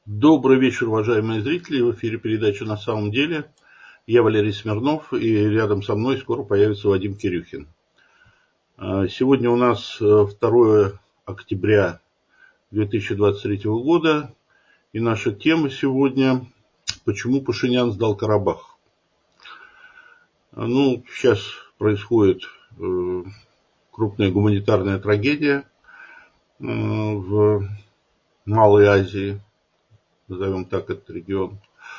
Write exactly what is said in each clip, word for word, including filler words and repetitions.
Добрый вечер, уважаемые зрители. В эфире передача «На самом деле». Я Валерий Смирнов, и рядом со мной скоро появится Вадим Кирюхин. Сегодня у нас второе октября две тысячи двадцать третьего года, и наша тема сегодня «Почему Пашинян сдал Карабах?». Ну, сейчас происходит крупная гуманитарная трагедия в Малой Азии, назовем так этот регион.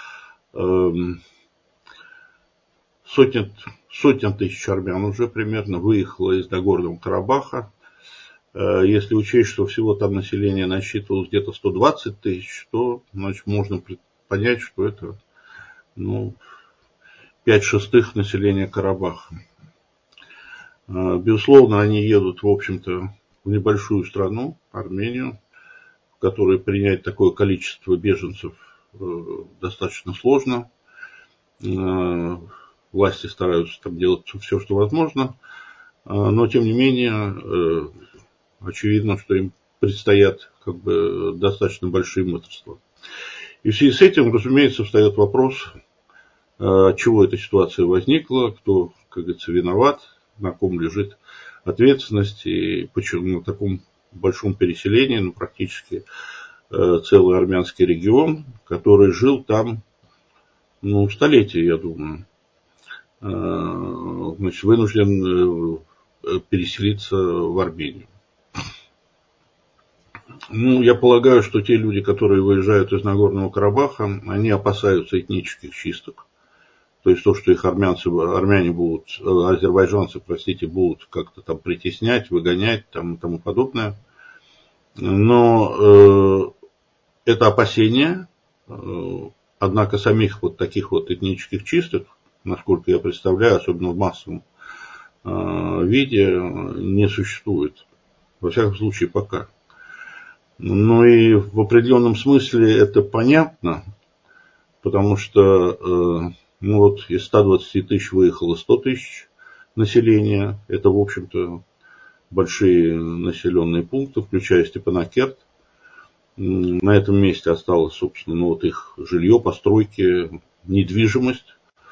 Сотен, сотен тысяч армян уже примерно выехало из Нагорного Карабаха. Если учесть, что всего там население насчитывалось где-то сто двадцать тысяч, то значит, можно понять, что это ну, пять шестых населения Карабаха. Безусловно, они едут, в общем-то, в небольшую страну, Армению, в которой принять такое количество беженцев достаточно сложно. Власти стараются там делать все, что возможно, но тем не менее очевидно, что им предстоят как бы достаточно большие мудрства. И в связи с этим, разумеется, встает вопрос, от чего эта ситуация возникла, кто, как говорится, виноват, на ком лежит ответственность и почему на таком большом переселении, ну, практически целый армянский регион, который жил там, ну, столетия, я думаю, значит, вынужден переселиться в Армению. Ну, я полагаю, что те люди, которые выезжают из Нагорного Карабаха, они опасаются этнических чисток. То есть то, что их армянцы, армяне будут, азербайджанцы, простите, будут как-то там притеснять, выгонять там, и тому подобное. Но э, это опасение, э, однако самих вот таких вот этнических чисток, насколько я представляю, особенно в массовом э, виде, не существует. Во всяком случае, пока. Ну и в определенном смысле это понятно, потому что э, ну вот из ста двадцати тысяч выехало сто тысяч населения. Это, в общем-то, большие населенные пункты, включая Степанакерт. На этом месте осталось, собственно, ну вот их жилье, постройки, недвижимость,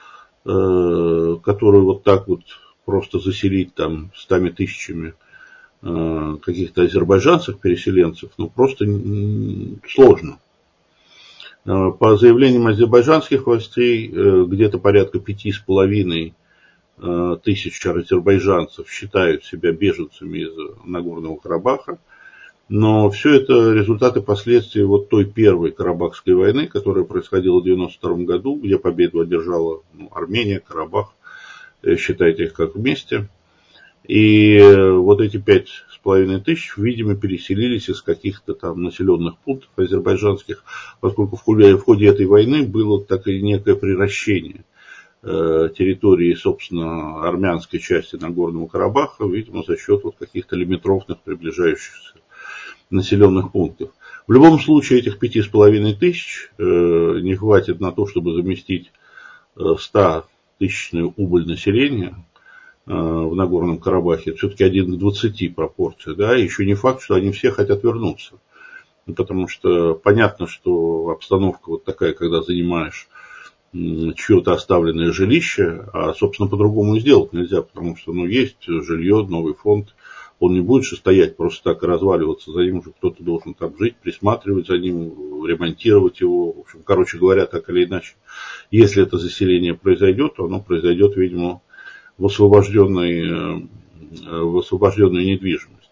э, которую вот так вот просто заселить там стами тысячами каких-то азербайджанцев, переселенцев, ну, просто сложно. По заявлениям азербайджанских властей, где-то порядка пяти с половиной тысяч азербайджанцев считают себя беженцами из Нагорного Карабаха, но все это результаты последствий вот той первой Карабахской войны, которая происходила в девяносто втором году, где победу одержала ну, Армения, Карабах, считайте их как вместе. И вот эти пять с половиной тысяч, видимо, переселились из каких-то там населенных пунктов азербайджанских, поскольку в ходе, в ходе этой войны было так и некое приращение э, территории, собственно, армянской части Нагорного Карабаха, видимо, за счет вот каких-то лимитрофных приближающихся населенных пунктов. В любом случае, этих пяти с половиной тысяч э, не хватит на то, чтобы заместить стотысячную убыль населения в Нагорном Карабахе. Это все-таки один к двадцати пропорция. Да? Еще не факт, что они все хотят вернуться. Потому что понятно, что обстановка вот такая, когда занимаешь чье-то оставленное жилище, а, собственно, по-другому сделать нельзя, потому что ну, есть жилье, новый фонд, он не будет же стоять просто так и разваливаться, за ним уже кто-то должен там жить, присматривать за ним, ремонтировать его. В общем, короче говоря, так или иначе, если это заселение произойдет, то оно произойдет, видимо, в освобожденную, в освобожденную недвижимость,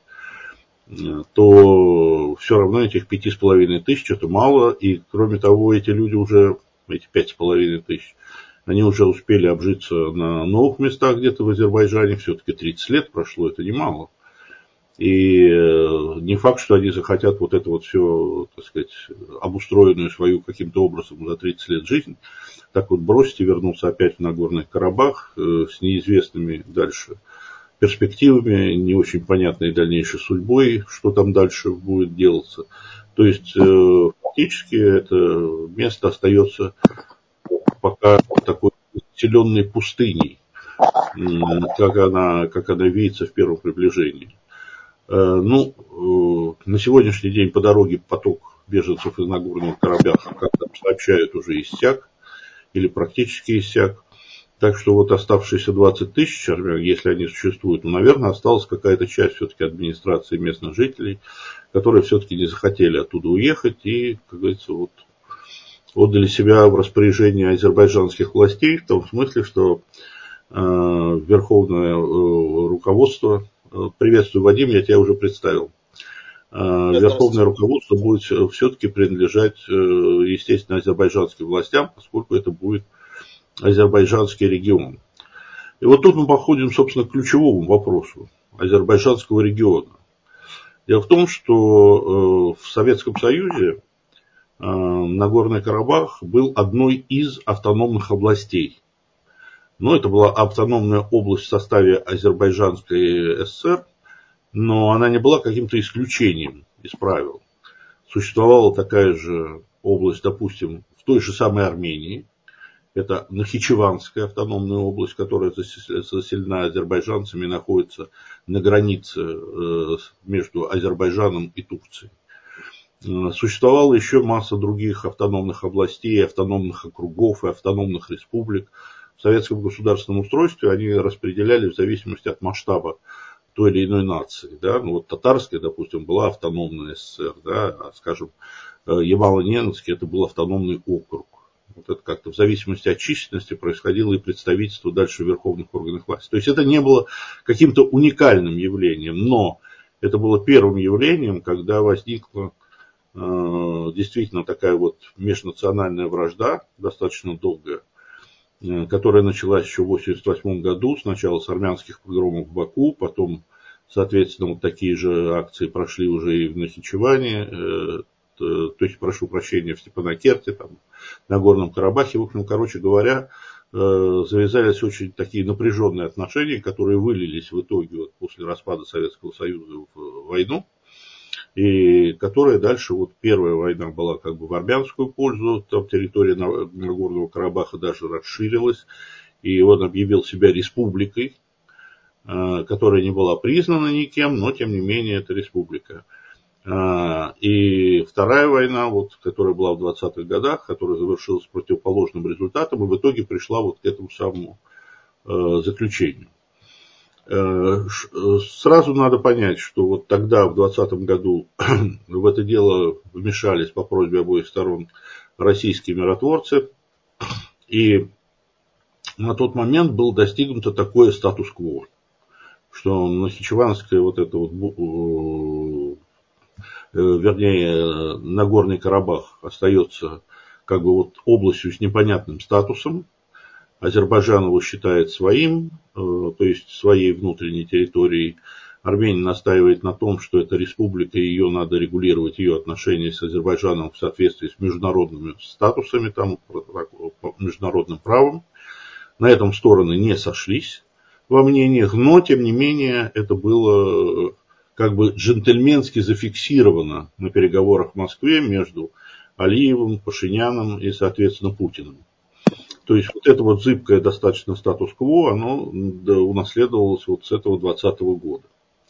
то все равно этих пяти с половиной тысяч это мало, и кроме того, эти люди уже, эти пять с половиной тысяч, они уже успели обжиться на новых местах где-то в Азербайджане, все-таки тридцать лет прошло, это немало. И не факт, что они захотят вот это вот все, так сказать, обустроенную свою каким-то образом за тридцать лет жизнь, так вот бросить и вернуться опять в Нагорный Карабах э, с неизвестными дальше перспективами, не очень понятной дальнейшей судьбой, что там дальше будет делаться. То есть э, фактически это место остается пока такой населенной пустыней, как она, как она видится в первом приближении. Э, ну, э, на сегодняшний день по дороге поток беженцев из Нагорного Карабаха, как там сообщают, уже иссяк или практически иссяк. Так что вот оставшиеся двадцать тысяч армян, если они существуют, ну, наверное, осталась какая-то часть все-таки администрации местных жителей, которые все-таки не захотели оттуда уехать и, как говорится, вот отдали себя в распоряжение азербайджанских властей, в том смысле, что э, верховное э, руководство, э, приветствую, Вадим, я тебя уже представил, э, верховное руководство будет все-таки принадлежать, э, естественно, азербайджанским властям, поскольку это будет азербайджанский регион. И вот тут мы подходим, собственно, к ключевому вопросу азербайджанского региона. Дело в том, что в Советском Союзе Нагорный Карабах был одной из автономных областей. Но это была автономная область в составе Азербайджанской ССР, но она не была каким-то исключением из правил. Существовала такая же область, допустим, в той же самой Армении. Это Нахичеванская автономная область, которая заселена азербайджанцами и находится на границе между Азербайджаном и Турцией. Существовала еще масса других автономных областей, автономных округов и автономных республик. В советском государственном устройстве они распределялись в зависимости от масштаба той или иной нации. Да? Ну, вот татарская, допустим, была автономная ССР, да? А, скажем, Ямало-Ненецкий это был автономный округ. Вот это как-то в зависимости от численности происходило и представительство дальше в верховных органах власти. То есть это не было каким-то уникальным явлением, но это было первым явлением, когда возникла э, действительно такая вот межнациональная вражда, достаточно долгая, э, которая началась еще в восемьдесят восьмом году, сначала с армянских погромов в Баку, потом, соответственно, вот такие же акции прошли уже и в Нахичеване, э, то есть, прошу прощения, в Степанакерте, там, на Горном Карабахе, в общем, короче говоря, завязались очень такие напряженные отношения, которые вылились в итоге вот, после распада Советского Союза в войну, и которая дальше, вот первая война была как бы в армянскую пользу, там территория Нагорного Карабаха даже расширилась, и он объявил себя республикой, которая не была признана никем, но тем не менее это республика. И вторая война, вот, которая была в двадцатых годах, которая завершилась противоположным результатом, и в итоге пришла вот к этому самому э, заключению. Э, сразу надо понять, что вот тогда, в двадцатом году, в это дело вмешались по просьбе обоих сторон российские миротворцы, и на тот момент был достигнуто такое статус-кво, что Нахичеванская вот это вот вернее, Нагорный Карабах остается как бы вот областью с непонятным статусом. Азербайджан его считает своим, то есть своей внутренней территорией. Армения настаивает на том, что это республика, и ее надо регулировать, ее отношения с Азербайджаном в соответствии с международными статусами, там, международным правом. На этом стороны не сошлись во мнениях, но, тем не менее, это было как бы джентльменски зафиксировано на переговорах в Москве между Алиевым, Пашиняном и, соответственно, Путиным. То есть вот это вот зыбкое достаточно статус-кво, оно унаследовалось вот с этого двадцатого года.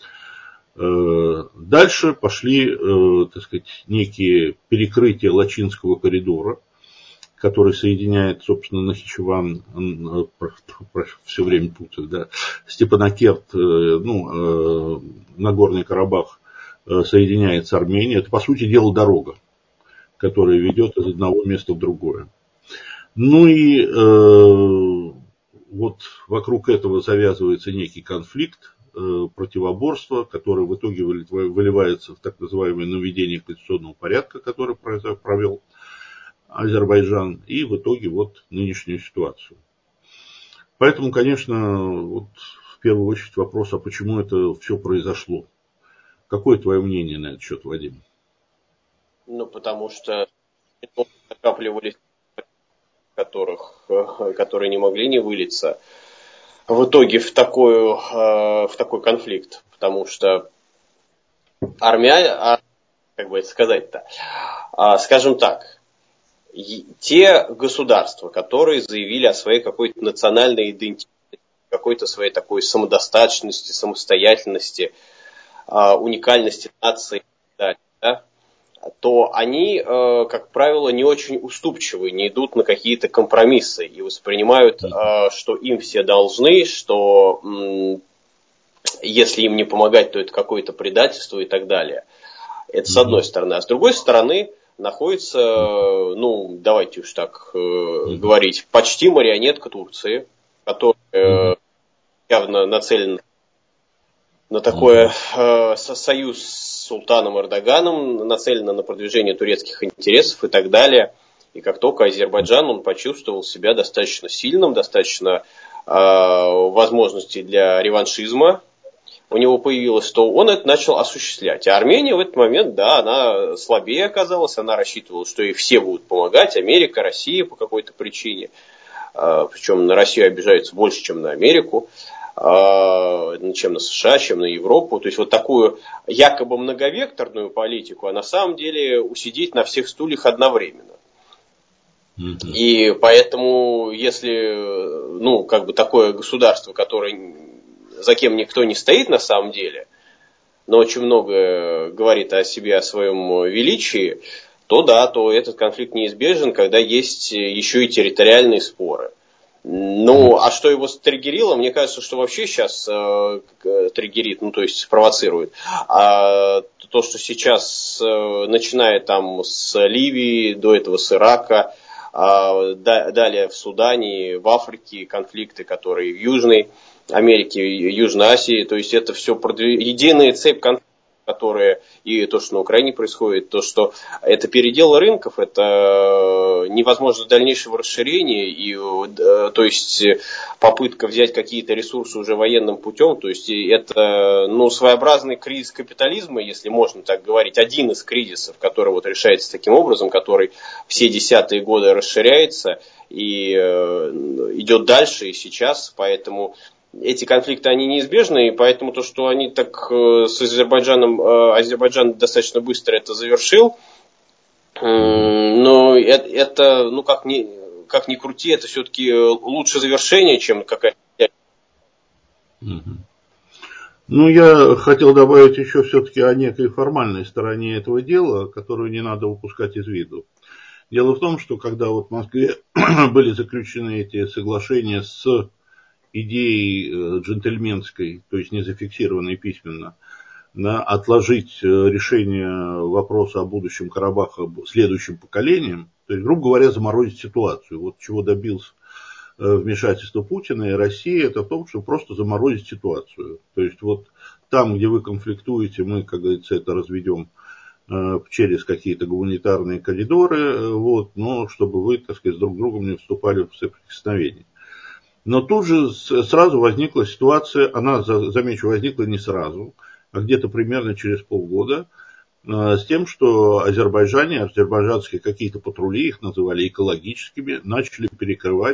Дальше пошли, так сказать, некие перекрытия Лачинского коридора, который соединяет, собственно, Нахичеван, все время путаю, да, Степанакерт, ну, Нагорный Карабах соединяет с Арменией. Это, по сути дела, дорога, которая ведет из одного места в другое. Ну и э, вот вокруг этого завязывается некий конфликт, э, противоборство, которое в итоге выливается в так называемое наведение конституционного порядка, который провел Азербайджан, и в итоге вот нынешнюю ситуацию. Поэтому, конечно, вот в первую очередь вопрос, а почему это все произошло? Какое твое мнение на этот счет, Вадим? Ну, потому что накапливались, которых, которые не могли не вылиться в итоге в, такую, в такой конфликт. Потому что армяне, как бы это сказать-то, скажем так, те государства, которые заявили о своей какой-то национальной идентичности, какой-то своей такой самодостаточности, самостоятельности, уникальности нации, да, то они, как правило, не очень уступчивы, не идут на какие-то компромиссы и воспринимают, что им все должны, что если им не помогать, то это какое-то предательство и так далее. Это с одной стороны. А с другой стороны находится, ну, давайте уж так говорить, почти марионетка Турции, которая явно нацелена на такой э, союз с султаном Эрдоганом, нацелена на продвижение турецких интересов и так далее. И как только Азербайджан, он почувствовал себя достаточно сильным, достаточно э, возможностей для реваншизма у него появилось, то он это начал осуществлять. А Армения в этот момент, да, она слабее оказалась, она рассчитывала, что ей все будут помогать, Америка, Россия по какой-то причине. Э, причем на Россию обижаются больше, чем на Америку. Чем на США, чем на Европу. То есть вот такую якобы многовекторную политику, а на самом деле усидеть на всех стульях одновременно. Mm-hmm. И поэтому, если, ну, как бы такое государство, которое, за кем никто не стоит на самом деле, но очень много говорит о себе, о своем величии, то да, то этот конфликт неизбежен, когда есть еще и территориальные споры. Ну, а что его стригерило, мне кажется, что вообще сейчас э, триггерит, ну, то есть спровоцирует. А то, что сейчас, э, начиная там с Ливии, до этого с Ирака, э, да, далее в Судане, в Африке конфликты, которые в Южной Америке, Южной Азии, то есть это все продв... единая цепь конфликтов, которые, и то, что на Украине происходит, то, что это передел рынков, это невозможность дальнейшего расширения, и, то есть попытка взять какие-то ресурсы уже военным путем, то есть это, ну, своеобразный кризис капитализма, если можно так говорить, один из кризисов, который вот решается таким образом, который все десятые годы расширяется и идет дальше и сейчас, поэтому эти конфликты, они неизбежны, и поэтому то, что они так с Азербайджаном, Азербайджан достаточно быстро это завершил, но это, это ну, как ни, как ни крути, это все-таки лучше завершение, чем какая-то... Ну, я хотел добавить еще все-таки о некой формальной стороне этого дела, которую не надо упускать из виду. Дело в том, что когда вот в Москве были заключены эти соглашения с идеей джентльменской, то есть не зафиксированной письменно, да, отложить решение вопроса о будущем Карабаха следующим поколениям, то есть, грубо говоря, заморозить ситуацию. Вот чего добился вмешательство Путина и России, это в том, что просто заморозить ситуацию. То есть вот там, где вы конфликтуете, мы, как говорится, это разведем через какие-то гуманитарные коридоры, вот, но чтобы вы, так сказать, друг с другом не вступали в соприкосновение. Но тут же сразу возникла ситуация, она, замечу, возникла не сразу, а где-то примерно через полгода, с тем, что азербайджане, азербайджанские какие-то патрули, их называли экологическими, начали перекрывать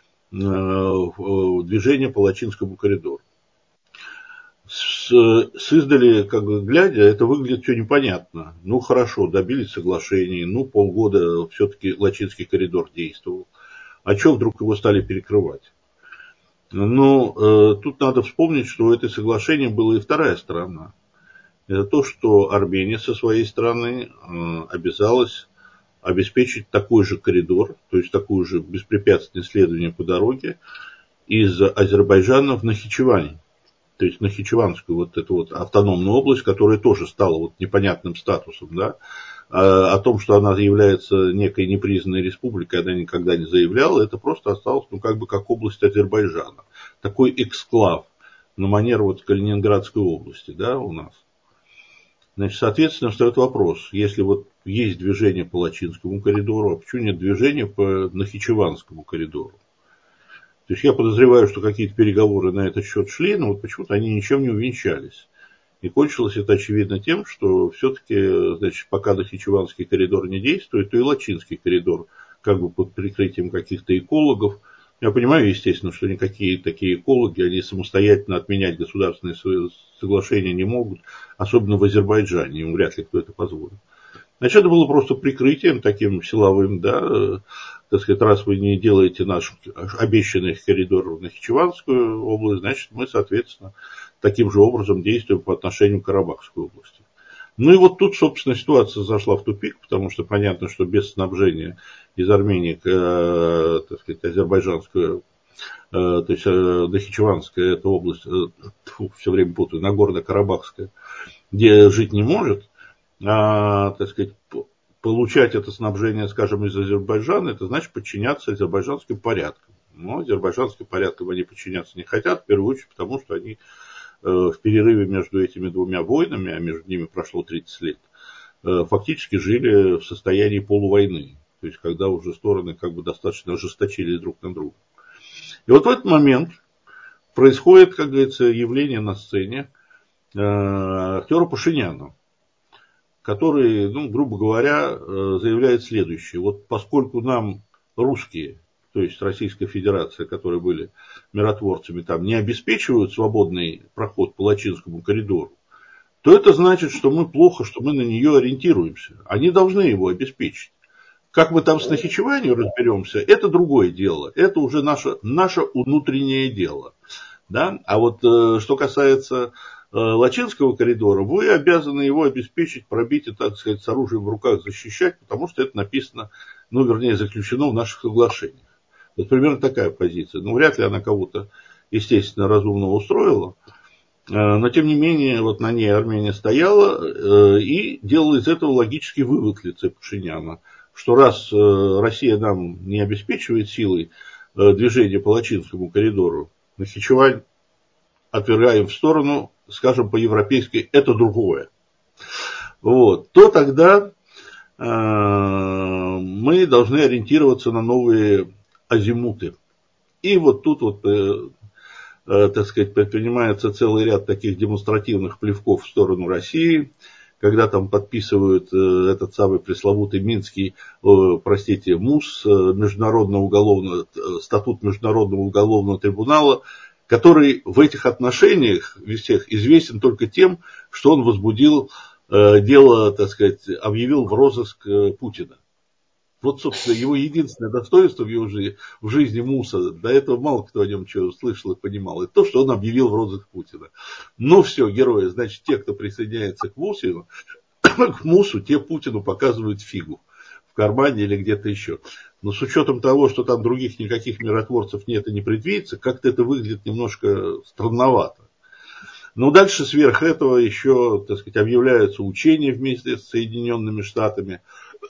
движение по Лачинскому коридору. С, с издали, как бы глядя, это выглядит все непонятно. Ну хорошо, добились соглашений, ну полгода все-таки Лачинский коридор действовал. А что вдруг его стали перекрывать? Но э, тут надо вспомнить, что у этой соглашения была и вторая сторона. Это то, что Армения со своей стороны э, обязалась обеспечить такой же коридор, то есть такое же беспрепятственное следование по дороге из Азербайджана в Нахичевань. То есть Нахичеванскую вот эту вот автономную область, которая тоже стала вот непонятным статусом, да. О том, что она является некой непризнанной республикой, она никогда не заявляла, это просто осталось, ну, как бы, как область Азербайджана. Такой эксклав на манер вот Калининградской области, да, у нас. Значит, соответственно, встает вопрос, если вот есть движение по Лачинскому коридору, а почему нет движения по Нахичеванскому коридору? То есть я подозреваю, что какие-то переговоры на этот счет шли, но вот почему-то они ничем не увенчались. И кончилось это, очевидно, тем, что все-таки, значит, пока Нахичеванский коридор не действует, то и Лачинский коридор, как бы под прикрытием каких-то экологов. Я понимаю, естественно, что никакие такие экологи, они самостоятельно отменять государственные соглашения не могут, особенно в Азербайджане, им вряд ли кто это позволит. Значит, это было просто прикрытием таким силовым, да, так сказать, раз вы не делаете наш обещанный коридор в Нахичеванскую область, значит, мы, соответственно, таким же образом действуем по отношению к Карабахской области. Ну и вот тут, собственно, ситуация зашла в тупик, потому что понятно, что без снабжения из Армении, э, так сказать, азербайджанскую, э, то есть э, Нахичеванская, эта область, э, фу, все время путаю, Нагорно-Карабахская, где жить не может, а, так сказать, получать это снабжение, скажем, из Азербайджана, это значит подчиняться азербайджанским порядкам. Но азербайджанским порядкам они подчиняться не хотят, в первую очередь, потому что они в перерыве между этими двумя войнами, а между ними прошло тридцать лет, фактически жили в состоянии полувойны. То есть, когда уже стороны как бы достаточно ожесточились друг на друга. И вот в этот момент происходит, как говорится, явление на сцене э, актера Пашиняна, который, ну, грубо говоря, заявляет следующее. Вот поскольку нам русские, то есть Российская Федерация, которые были миротворцами, там не обеспечивают свободный проход по Лачинскому коридору, то это значит, что мы плохо, что мы на нее ориентируемся. Они должны его обеспечить. Как мы там с Нахичеванью разберемся, это другое дело. Это уже наше, наше внутреннее дело. Да? А вот э, что касается э, Лачинского коридора, вы обязаны его обеспечить, пробить и, так сказать, с оружием в руках защищать, потому что это написано, ну, вернее, заключено в наших соглашениях. Вот примерно такая позиция. Ну, вряд ли она кого-то, естественно, разумно устроила. Но, тем не менее, вот на ней Армения стояла и делала из этого логический вывод в лице Пашиняна, что раз Россия нам не обеспечивает силой движения по Лачинскому коридору, Нахичевань отвергаем в сторону, скажем по-европейски, это другое. Вот. То тогда э, мы должны ориентироваться на новые азимуты. И вот тут вот, э, э, так сказать, предпринимается целый ряд таких демонстративных плевков в сторону России, когда там подписывают э, этот самый пресловутый Минский, э, простите, МУС, э, Международного уголовного, э, статут Международного уголовного трибунала, который в этих отношениях всех известен только тем, что он возбудил э, дело, так сказать, объявил в розыск э, Путина. Вот, собственно, его единственное достоинство в его жизни, в жизни МУСа, до этого мало кто о нем что слышал и понимал, это то, что он объявил в розыск Путина. Ну все, герои, значит, те, кто присоединяется к МУСу, к МУСу, те Путину показывают фигу в кармане или где-то еще. Но с учетом того, что там других никаких миротворцев нет и не предвидится, как-то это выглядит немножко странновато. Но дальше сверх этого еще, так сказать, объявляются учения вместе с Соединенными Штатами,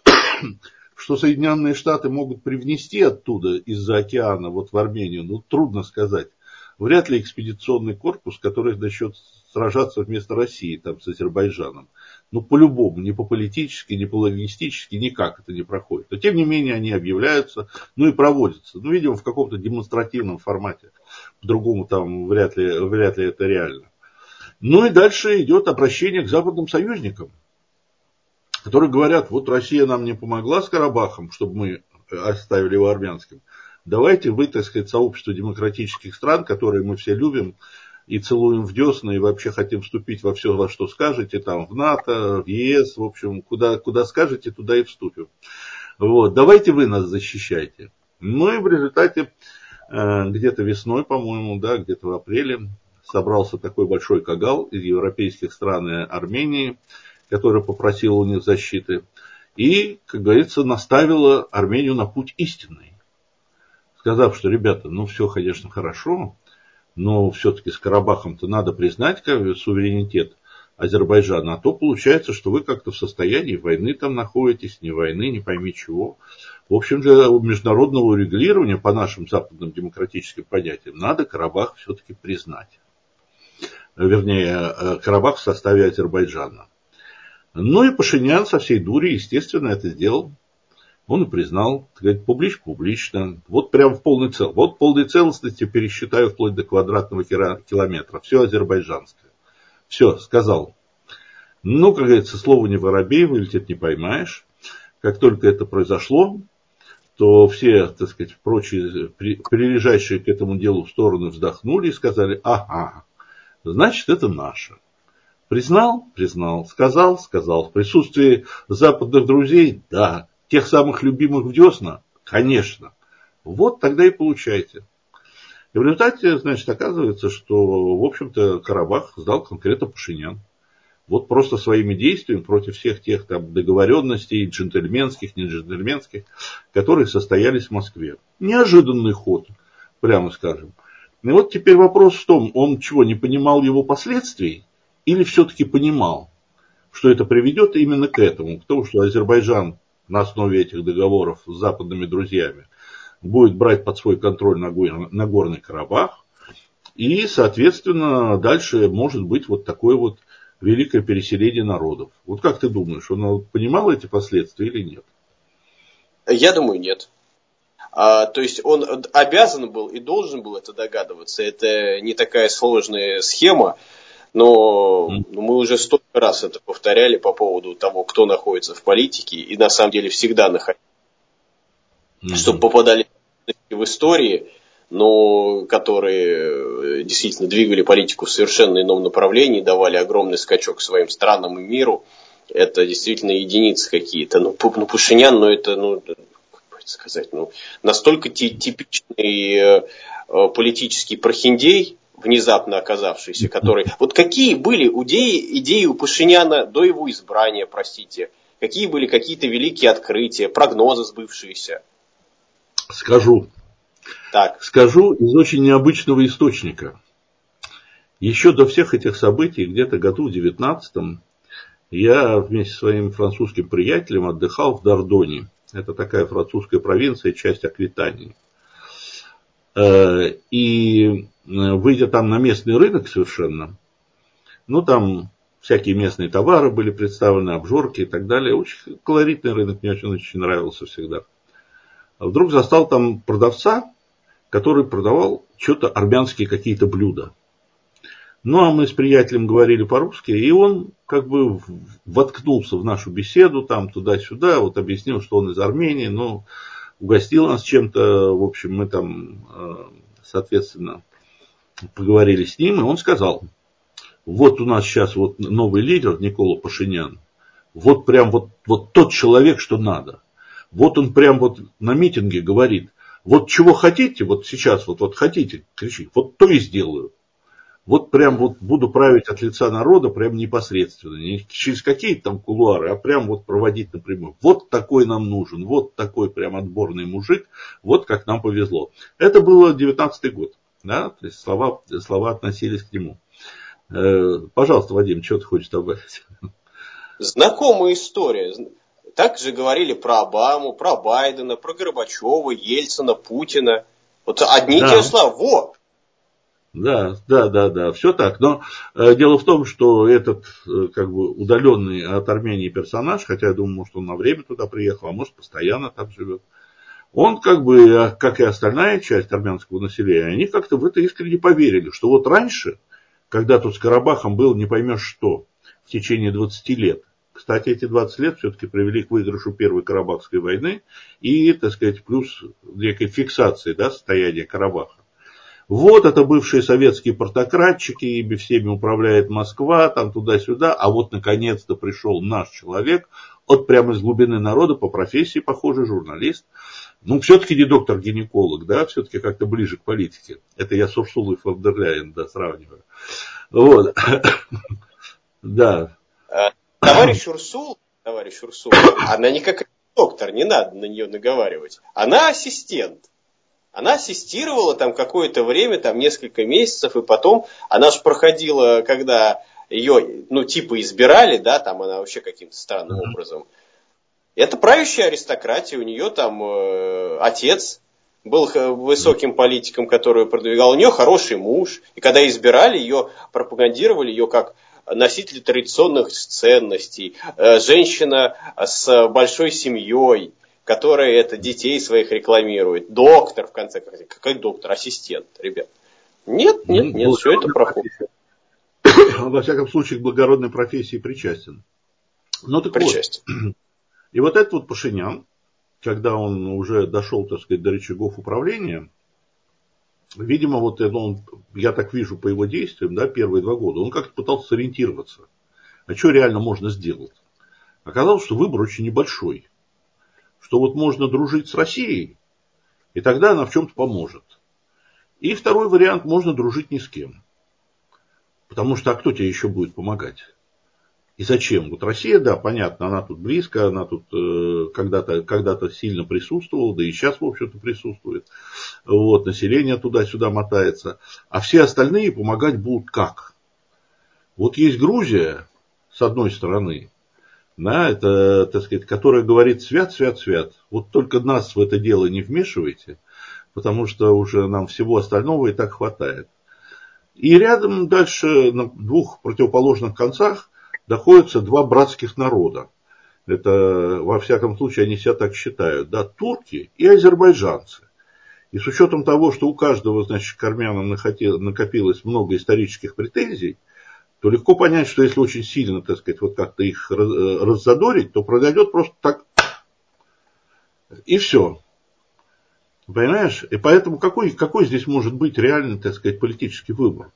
что Соединенные Штаты могут привнести оттуда, из-за океана, вот в Армению, ну, трудно сказать. Вряд ли экспедиционный корпус, который начнет сражаться вместо России, там, с Азербайджаном. Ну, по-любому, ни по-политически, ни по-логистически, никак это не проходит. Но, тем не менее, они объявляются, ну, и проводятся. Ну, видимо, в каком-то демонстративном формате. По-другому там вряд ли, вряд ли это реально. Ну, и дальше идет обращение к западным союзникам, которые говорят, вот Россия нам не помогла с Карабахом, чтобы мы оставили его армянским. Давайте вы, так сказать, сообщество демократических стран, которые мы все любим и целуем в десны, и вообще хотим вступить во все, во что скажете, там, в НАТО, в ЕС, в общем, куда, куда скажете, туда и вступим. Вот, давайте вы нас защищайте. Ну и в результате где-то весной, по-моему, да, где-то в апреле собрался такой большой кагал из европейских стран и Армении, который попросил у них защиты, и, как говорится, наставила Армению на путь истинный, сказав, что, ребята, ну все, конечно, хорошо, но все-таки с Карабахом-то надо признать как суверенитет Азербайджана, а то получается, что вы как-то в состоянии войны там находитесь, не войны, не пойми чего. В общем, для международного урегулирования по нашим западным демократическим понятиям надо Карабах все-таки признать. Вернее, Карабах в составе Азербайджана. Ну и Пашинян со всей дури, естественно, это сделал. Он и признал, говорит, публично-публично. Вот прям в полной целостности. Вот в полной целостности пересчитаю вплоть до квадратного километра. Все азербайджанское. Все, сказал. Ну, как говорится, слово не воробей, вылетит не поймаешь. Как только это произошло, то все, так сказать, прочие, прилежащие к этому делу в сторону вздохнули и сказали, ага, значит, это наше. Признал? Признал. Сказал? Сказал. В присутствии западных друзей? Да. Тех самых любимых в десна? Конечно. Вот тогда и получайте. И в результате, значит, оказывается, что, в общем-то, Карабах сдал конкретно Пашинян. вот просто своими действиями против всех тех там договоренностей, джентльменских, не джентльменских, которые состоялись в Москве. Неожиданный ход, прямо скажем. И вот теперь вопрос в том, он чего, не понимал его последствий, или все-таки понимал, что это приведет именно к этому, к тому, что Азербайджан на основе этих договоров с западными друзьями будет брать под свой контроль Нагорный Карабах, и, соответственно, дальше может быть вот такое вот великое переселение народов. Вот как ты думаешь, он понимал эти последствия или нет? Я думаю, нет. А, то есть он обязан был и должен был это догадываться. Это не такая сложная схема, но mm. мы уже столько раз это повторяли по поводу того, кто находится в политике, и на самом деле всегда находится. Mm-hmm. Чтобы попадали в истории, но которые действительно двигали политику в совершенно ином направлении, давали огромный скачок своим странам и миру. Это действительно единицы какие-то. Ну, ну Пашинян, ну это, ну, как сказать, ну, настолько типичный э, политический прохиндей, внезапно оказавшийся, который... Вот какие были идеи, идеи у Пашиняна до его избрания, простите? Какие были какие-то великие открытия, прогнозы сбывшиеся? Скажу. Так. Скажу из очень необычного источника. Еще до всех этих событий, где-то году в девятнадцатом, я вместе со своим французским приятелем отдыхал в Дордоне. Это такая французская провинция, часть Аквитании. И выйдя там на местный рынок совершенно, ну там всякие местные товары были представлены, обжорки и так далее. Очень колоритный рынок, мне очень, очень нравился всегда. А вдруг застал там продавца, который продавал что-то армянские какие-то блюда. Ну, а мы с приятелем говорили по-русски, и он как бы воткнулся в нашу беседу, там туда-сюда, вот объяснил, что он из Армении, ну, угостил нас чем-то, в общем, мы там, соответственно, поговорили с ним, и он сказал, вот у нас сейчас вот новый лидер Никола Пашинян, вот прям вот, вот тот человек, что надо. Вот он прям вот на митинге говорит, вот чего хотите, вот сейчас вот, вот хотите, кричите, вот то и сделаю. Вот прям вот буду править от лица народа прям непосредственно, не через какие-то там кулуары, а прям вот проводить напрямую. Вот такой нам нужен, вот такой прям отборный мужик, вот как нам повезло. Это было девятнадцатый год, да, то есть слова, слова относились к нему. Э, пожалуйста, Вадим, что ты хочешь добавить? Знакомая история. Так же говорили про Обаму, про Байдена, про Горбачева, Ельцина, Путина. Вот одни и те же слова. Во! Да, да, да, да, все так. Но э, дело в том, что этот э, как бы удаленный от Армении персонаж, хотя я думаю, что он на время туда приехал, а может постоянно там живет, он как бы, как и остальная часть армянского населения, они как-то в это искренне поверили, что вот раньше, когда тут с Карабахом было не поймешь что, в течение двадцати лет, кстати, эти двадцать лет все-таки привели к выигрышу Первой Карабахской войны и, так сказать, плюс некой фиксации, да, состояния Карабаха. Вот это бывшие советские портократчики, ими всеми управляет Москва, там туда-сюда, а вот наконец-то пришел наш человек, от прямо из глубины народа, по профессии, похожий журналист. Ну, все-таки не доктор-гинеколог, да, все-таки как-то ближе к политике. Это я с Урсулой фон дер Ляйен, да, сравниваю. Вот. Да. Товарищ Урсул, товарищ Урсул, она не как доктор, не надо на нее наговаривать. Она ассистент. Она ассистировала там какое-то время, там несколько месяцев, и потом она же проходила, когда ее, ну, типа избирали, да, там она вообще каким-то странным mm-hmm. образом. Это правящая аристократия, у нее там э, отец был высоким политиком, который продвигал, у нее хороший муж, и когда избирали ее, пропагандировали ее как носитель традиционных ценностей, э, женщина с большой семьей, которая это детей своих рекламирует. Доктор, в конце концов. Какой доктор? Ассистент, ребят. Нет, нет, нет, все это проходит. Во всяком случае, к благородной профессии причастен. Ну так причастен. Вот. И вот этот вот Пашинян, когда он уже дошел, так сказать, до рычагов управления, видимо, вот он, я так вижу по его действиям, да, первые два года, он как-то пытался сориентироваться, а что реально можно сделать. Оказалось, что выбор очень небольшой. Что вот можно дружить с Россией, и тогда она в чем-то поможет. И второй вариант, можно дружить ни с кем. Потому что, а кто тебе еще будет помогать? И зачем? Вот Россия, да, понятно, она тут близко, она тут э, когда-то, когда-то сильно присутствовала, да и сейчас, в общем-то, присутствует. Вот, население туда-сюда мотается. А все остальные помогать будут как? Вот есть Грузия, с одной стороны, да, это, так сказать, которая говорит свят, свят, свят. Вот только нас в это дело не вмешивайте, потому что уже нам всего остального и так хватает. И рядом дальше на двух противоположных концах находятся два братских народа. Это, во всяком случае, они себя так считают, да, турки и азербайджанцы. И с учетом того, что у каждого, значит, к армянам накопилось много исторических претензий, то легко понять, что если очень сильно, так сказать, вот как-то их раззадорить, то произойдет просто так. И все. Понимаешь? И поэтому какой, какой здесь может быть реальный, так сказать, политический выбор?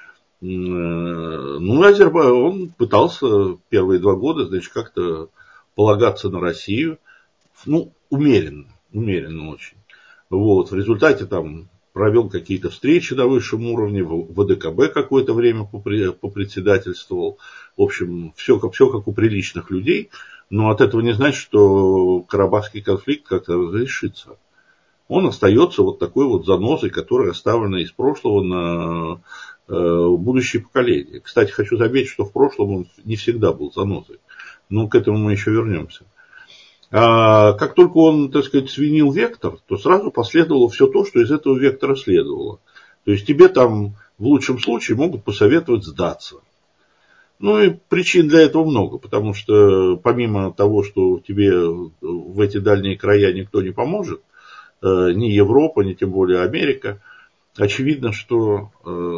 Ну, Азербайджан, он пытался первые два года, значит, как-то полагаться на Россию. Ну, умеренно, умеренно очень. Вот, в результате там провел какие-то встречи на высшем уровне, в ВДКБ какое-то время попредседательствовал. В общем, все, все как у приличных людей. Но от этого не значит, что карабахский конфликт как-то разрешится. Он остается вот такой вот занозой, которая оставлена из прошлого на э, будущее поколение. Кстати, хочу заметить, что в прошлом он не всегда был занозой. Но к этому мы еще вернемся. А как только он, так сказать, свинил вектор, то сразу последовало все то, что из этого вектора следовало. То есть тебе там в лучшем случае могут посоветовать сдаться. Ну и причин для этого много, потому что помимо того, что тебе в эти дальние края никто не поможет, ни Европа, ни тем более Америка, очевидно, что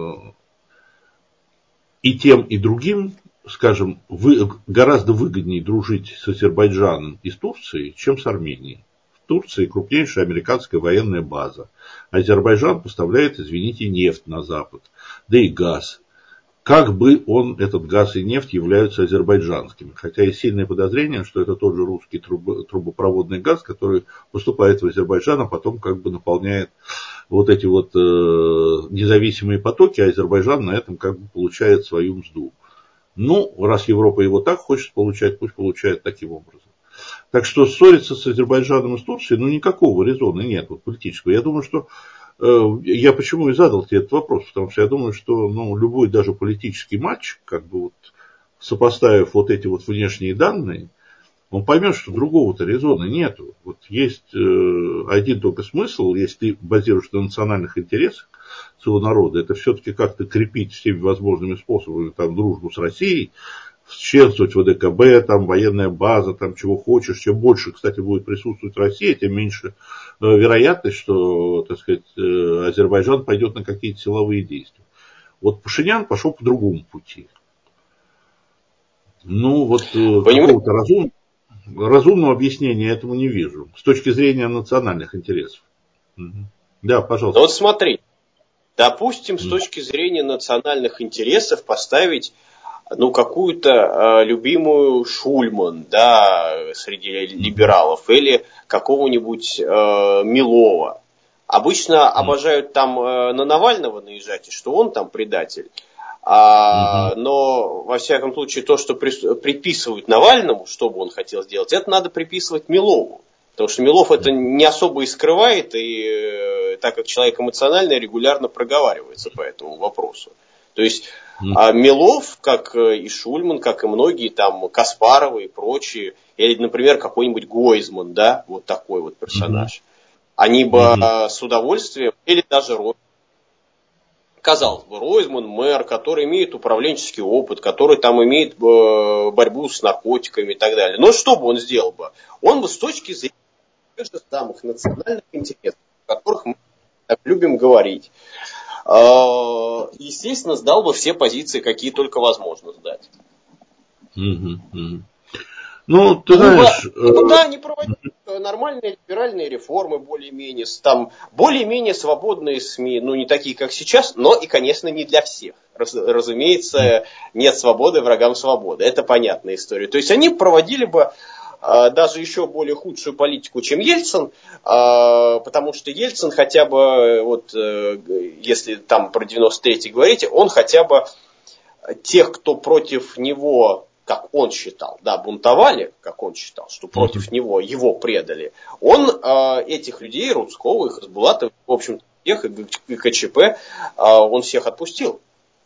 и тем, и другим, скажем, вы, гораздо выгоднее дружить с Азербайджаном и с Турцией, чем с Арменией. В Турции крупнейшая американская военная база. Азербайджан поставляет, извините, нефть на Запад, да и газ. Как бы он, этот газ и нефть, являются азербайджанскими. Хотя есть сильное подозрение, что это тот же русский трубопроводный газ, который поступает в Азербайджан, а потом как бы наполняет вот эти вот э, независимые потоки, а Азербайджан на этом как бы получает свою мзду. Ну, раз Европа его так хочет получать, пусть получает таким образом. Так что ссориться с Азербайджаном и с Турцией, ну, никакого резона нет, вот, политического. Я думаю, что я почему и задал тебе этот вопрос, потому что я думаю, что ну, любой даже политический матч, как бы вот сопоставив вот эти вот внешние данные, он поймет, что другого-то резона нету. Вот есть э, один только смысл, если ты базируешься на национальных интересах своего народа, это все-таки как-то крепить всеми возможными способами там, дружбу с Россией, членствовать в ВДКБ, там военная база, там чего хочешь. Чем больше, кстати, будет присутствовать Россия, тем меньше э, вероятность, что, так сказать, э, Азербайджан пойдет на какие-то силовые действия. Вот Пашинян пошел по другому пути. Ну, вот э, какого-то разум, разумного объяснения этому не вижу. С точки зрения национальных интересов. Угу. Да, пожалуйста. Ну, вот смотри. Допустим, mm. с точки зрения национальных интересов поставить ну, какую-то э, любимую Шульман, да, среди либералов, или какого-нибудь э, Милова. Обычно mm. обожают там э, на Навального наезжать, и что он там предатель. А, mm-hmm. Но, во всяком случае, то, что при, приписывают Навальному, что бы он хотел сделать, это надо приписывать Милову. Потому что Милов это не особо и скрывает, и э, так как человек эмоциональный, регулярно проговаривается по этому вопросу. То есть а Милов, как и Шульман, как и многие там Каспаровы и прочие, или, например, какой-нибудь Гойзман, да, вот такой вот персонаж, mm-hmm. они бы mm-hmm. с удовольствием, или даже Ройзман, казалось бы, Ройзман, мэр, который имеет управленческий опыт, который там имеет э, борьбу с наркотиками и так далее. Но что бы он сделал бы? Он бы с точки зрения тех же самых национальных интересов, о которых мы так любим говорить, естественно, сдал бы все позиции, какие только возможно сдать. Mm-hmm. Mm-hmm. Ну, ты ну, знаешь... Куда они проводят нормальные либеральные реформы, более-менее, там, более-менее свободные СМИ, ну, не такие, как сейчас, но и, конечно, не для всех. Раз, разумеется, нет свободы врагам свободы. Это понятная история. То есть, они проводили бы даже еще более худшую политику, чем Ельцин, потому что Ельцин хотя бы, вот, если там про девяносто третий говорите, он хотя бы тех, кто против него как он считал, да, бунтовали, как он считал, что против него, его предали, он э, этих людей, Рудского, и Хасбулата, в общем-то, всех, и ГКЧП, э, он всех отпустил.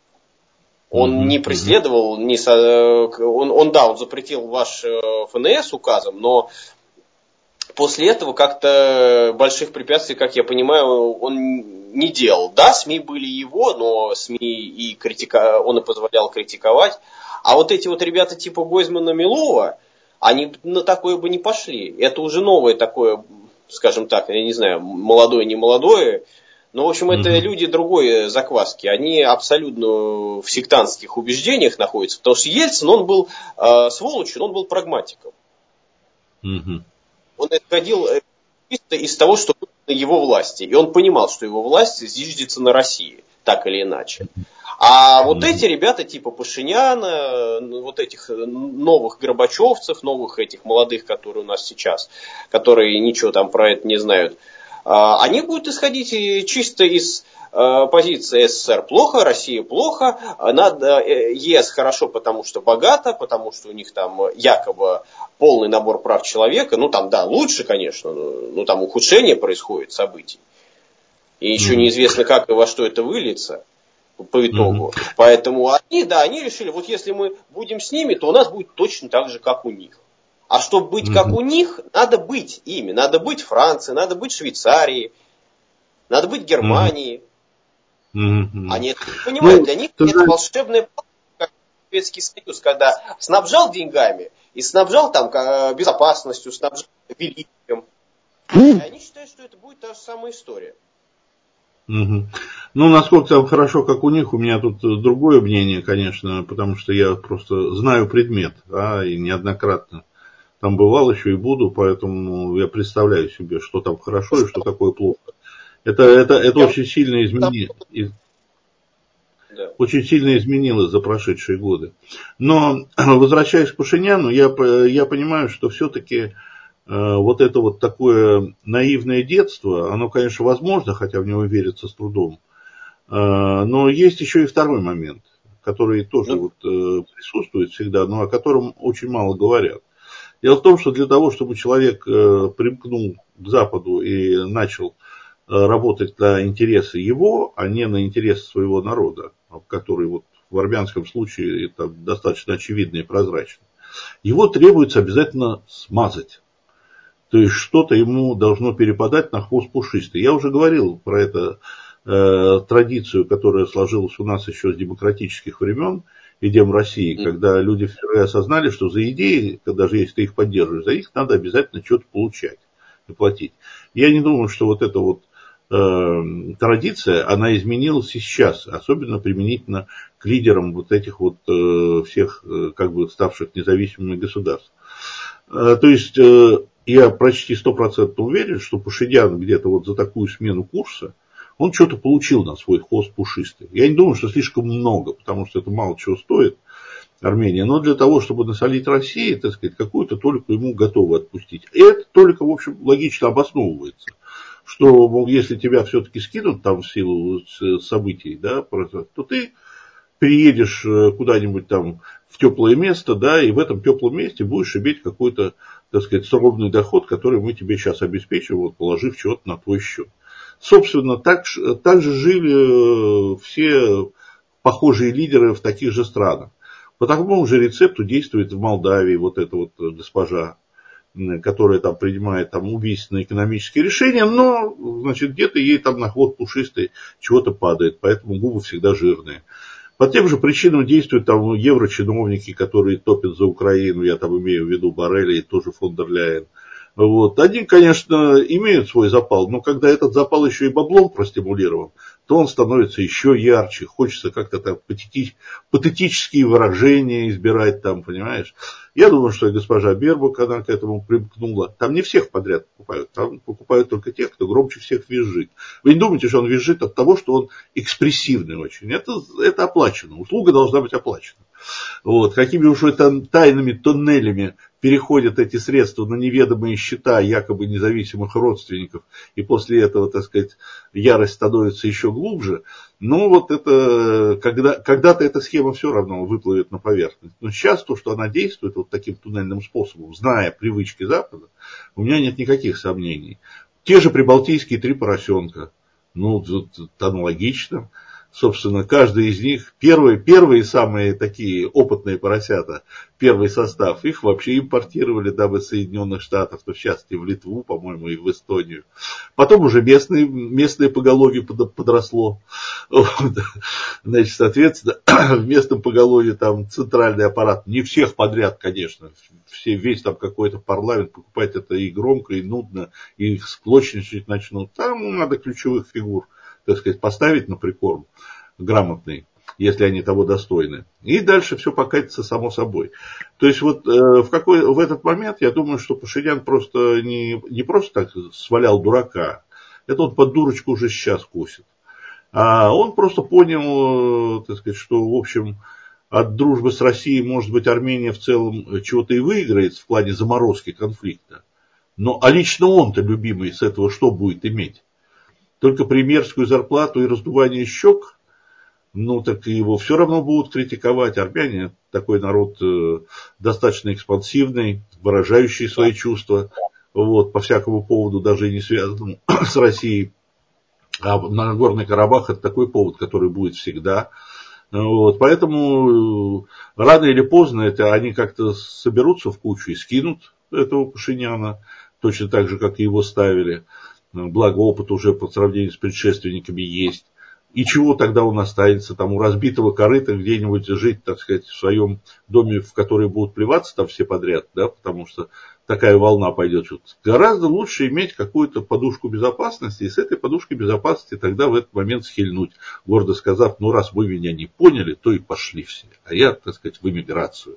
Он не преследовал, не со, он, он, да, он запретил ваш ФНС указом, но после этого как-то больших препятствий, как я понимаю, он не делал. Да, СМИ были его, но СМИ и критика, он и позволял критиковать. А вот эти вот ребята типа Гойзмана, Милова, они на такое бы не пошли. Это уже новое такое, скажем так, я не знаю, молодое, не молодое. Но, в общем, это mm-hmm. люди другой закваски. Они абсолютно в сектантских убеждениях находятся. Потому что Ельцин, он был э, сволочью, но он был прагматиком. Mm-hmm. Он исходил чисто из того, что было на его власти. И он понимал, что его власть зиждется на России, так или иначе. А вот mm-hmm. эти ребята типа Пашиняна, вот этих новых горбачевцев, новых этих молодых, которые у нас сейчас, которые ничего там про это не знают, они будут исходить чисто из позиции СССР плохо, Россия плохо, надо, ЕС хорошо, потому что богато, потому что у них там якобы полный набор прав человека, ну там да, лучше, конечно, но там ухудшение происходит событий. И еще mm-hmm. неизвестно, как и во что это выльется по итогу. Mm-hmm. Поэтому они, да, они решили, вот если мы будем с ними, то у нас будет точно так же, как у них. А чтобы быть mm-hmm. как у них, надо быть ими. Надо быть Францией, надо быть Швейцарией, надо быть Германией. Mm-hmm. Они это не понимают. Ну, Для них это знаешь... волшебная палка, как Советский Союз, когда снабжал деньгами и снабжал там безопасностью, снабжал величием. Mm-hmm. И они считают, что это будет та же самая история. Угу. Ну, насколько там хорошо, как у них, у меня тут другое мнение, конечно, потому что я просто знаю предмет, а, и неоднократно там бывал еще и буду, поэтому я представляю себе, что там хорошо и что такое плохо. Это, это, это я... очень сильно изменилось. Да. Очень сильно изменилось за прошедшие годы. Но, возвращаясь к Пашиняну, я, я понимаю, что все-таки вот это вот такое наивное детство, оно, конечно, возможно, хотя в него верится с трудом. Но есть еще и второй момент, который тоже вот присутствует всегда, но о котором очень мало говорят. Дело в том, что для того, чтобы человек примкнул к Западу и начал работать на интересы его, а не на интересы своего народа, который вот в армянском случае это достаточно очевидно и прозрачно, его требуется обязательно смазать. То есть что-то ему должно перепадать на хвост пушистый. Я уже говорил про эту э, традицию, которая сложилась у нас еще с демократических времен, идем России, mm. когда люди впервые осознали, что за идеи, даже если ты их поддерживаешь, за них надо обязательно что-то получать и платить. Я не думаю, что вот эта вот э, традиция, она изменилась и сейчас, особенно применительно к лидерам вот этих вот э, всех, э, как бы ставших независимыми государств. Э, то есть... Э, Я почти стопроцентно уверен, что Пашинян где-то вот за такую смену курса, он что-то получил на свой хвост пушистый. Я не думаю, что слишком много, потому что это мало чего стоит, Армения. Но для того, чтобы насолить России, так сказать, какую-то толику ему готовы отпустить. И это толика, в общем, логично обосновывается. Что, мол, если тебя все-таки скинут там в силу событий, да, то ты переедешь куда-нибудь там в теплое место, да, и в этом теплом месте будешь иметь какой-то, так сказать, скромный доход, который мы тебе сейчас обеспечим, вот, положив что-то на твой счет. Собственно, так, так же жили все похожие лидеры в таких же странах. По такому же рецепту действует в Молдавии вот эта вот госпожа, которая там принимает там убийственные экономические решения, но, значит, где-то ей там на хвост пушистый чего-то падает, поэтому губы всегда жирные. По тем же причинам действуют там еврочиновники, которые топят за Украину, я там имею в виду Борреля и тоже фон дер Ляйен. Вот. Они, конечно, имеют свой запал, но когда этот запал еще и баблом простимулирован, то он становится еще ярче. Хочется как-то так патетич, патетические выражения избирать там, понимаешь. Я думаю, что и госпожа Бербак, она к этому примкнула. Там не всех подряд покупают, там покупают только тех, кто громче всех визжит. Вы не думаете, что он визжит от того, что он экспрессивный очень. Это, это оплачено, услуга должна быть оплачена. Вот. Какими уж это тайными тоннелями переходят эти средства на неведомые счета якобы независимых родственников, и после этого, так сказать, ярость становится еще глубже. Но вот это, когда, когда-то эта схема все равно выплывет на поверхность. Но сейчас то, что она действует вот таким туннельным способом, зная привычки Запада, у меня нет никаких сомнений. Те же прибалтийские три поросенка. Ну, тут аналогично. Собственно, каждый из них, первые, первые самые такие опытные поросята, первый состав, их вообще импортировали дабы из Соединенных Штатов, то сейчас и в Литву, по-моему, и в Эстонию. Потом уже местные, местное поголовье подросло. Вот. Значит, соответственно, в местном поголовье там центральный аппарат, не всех подряд, конечно, все, весь там какой-то парламент покупать это и громко, и нудно, и их склочничать начнут. Там надо ключевых фигур, так сказать, поставить на прикорм грамотный, если они того достойны. И дальше все покатится само собой. То есть вот э, в, какой, в этот момент я думаю, что Пашинян просто не, не просто так свалял дурака. Это он под дурочку уже сейчас косит. А он просто понял, так сказать, что, в общем, от дружбы с Россией, может быть, Армения в целом чего-то и выиграет в плане заморозки конфликта. Но, а лично он-то, любимый, с этого что будет иметь? Только премьерскую зарплату и раздувание щек, ну так его все равно будут критиковать. Армяне такой народ э, достаточно экспансивный, выражающий свои чувства, вот, по всякому поводу, даже и не связанному с Россией. А Нагорный Карабах это такой повод, который будет всегда. Вот, поэтому рано или поздно это они как-то соберутся в кучу и скинут этого Пашиняна, точно так же, как и его ставили. Благо опыт уже по сравнению с предшественниками есть. И чего тогда он останется? Там у разбитого корыта где-нибудь жить, так сказать, в своем доме, в который будут плеваться там все подряд, да, потому что такая волна пойдет. Гораздо лучше иметь какую-то подушку безопасности, и с этой подушкой безопасности тогда в этот момент схильнуть, гордо сказав, ну раз вы меня не поняли, то и пошли все, а я, так сказать, в эмиграцию.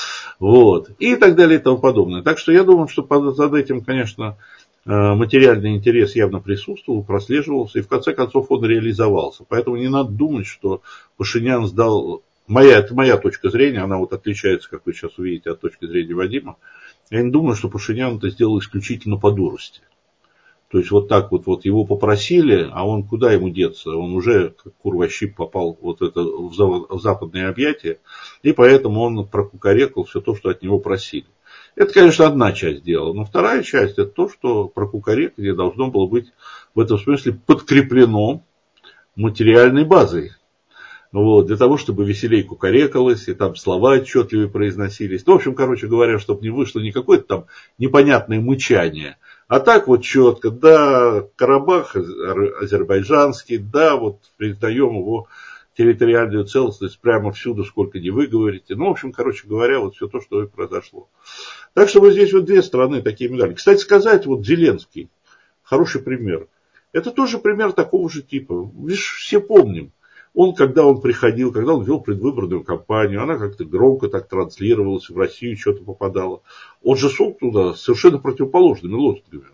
Вот. И так далее и тому подобное. Так что я думаю, что под этим, конечно, материальный интерес явно присутствовал, прослеживался, и в конце концов он реализовался. Поэтому не надо думать, что Пашинян сдал... Моя, это моя точка зрения, она вот отличается, как вы сейчас увидите, от точки зрения Вадима. Я не думаю, что Пашинян это сделал исключительно по дурости. То есть вот так вот, вот его попросили, а он куда ему деться? Он уже, как кур щип, попал вот это в западные объятия, и поэтому он прокукарекал все то, что от него просили. Это, конечно, одна часть дела. Но вторая часть это то, что прокукарекание должно было быть в этом смысле подкреплено материальной базой. Вот, для того, чтобы веселей кукарекалось, и там слова отчетливее произносились. Ну, в общем, короче говоря, чтобы не вышло не какое-то там непонятное мычание, а так вот четко, да, Карабах азербайджанский, да, вот признаем его территориальную целостность прямо всюду, сколько не вы говорите. Ну, в общем, короче говоря, вот все то, что и произошло. Так что вот здесь вот две стороны такие медали. Кстати сказать, вот Зеленский, хороший пример. Это тоже пример такого же типа. Видишь, все помним. Он, когда он приходил, когда он вел предвыборную кампанию, она как-то громко так транслировалась, в Россию что-то попадало. Он же шел туда с совершенно противоположными лозунгами,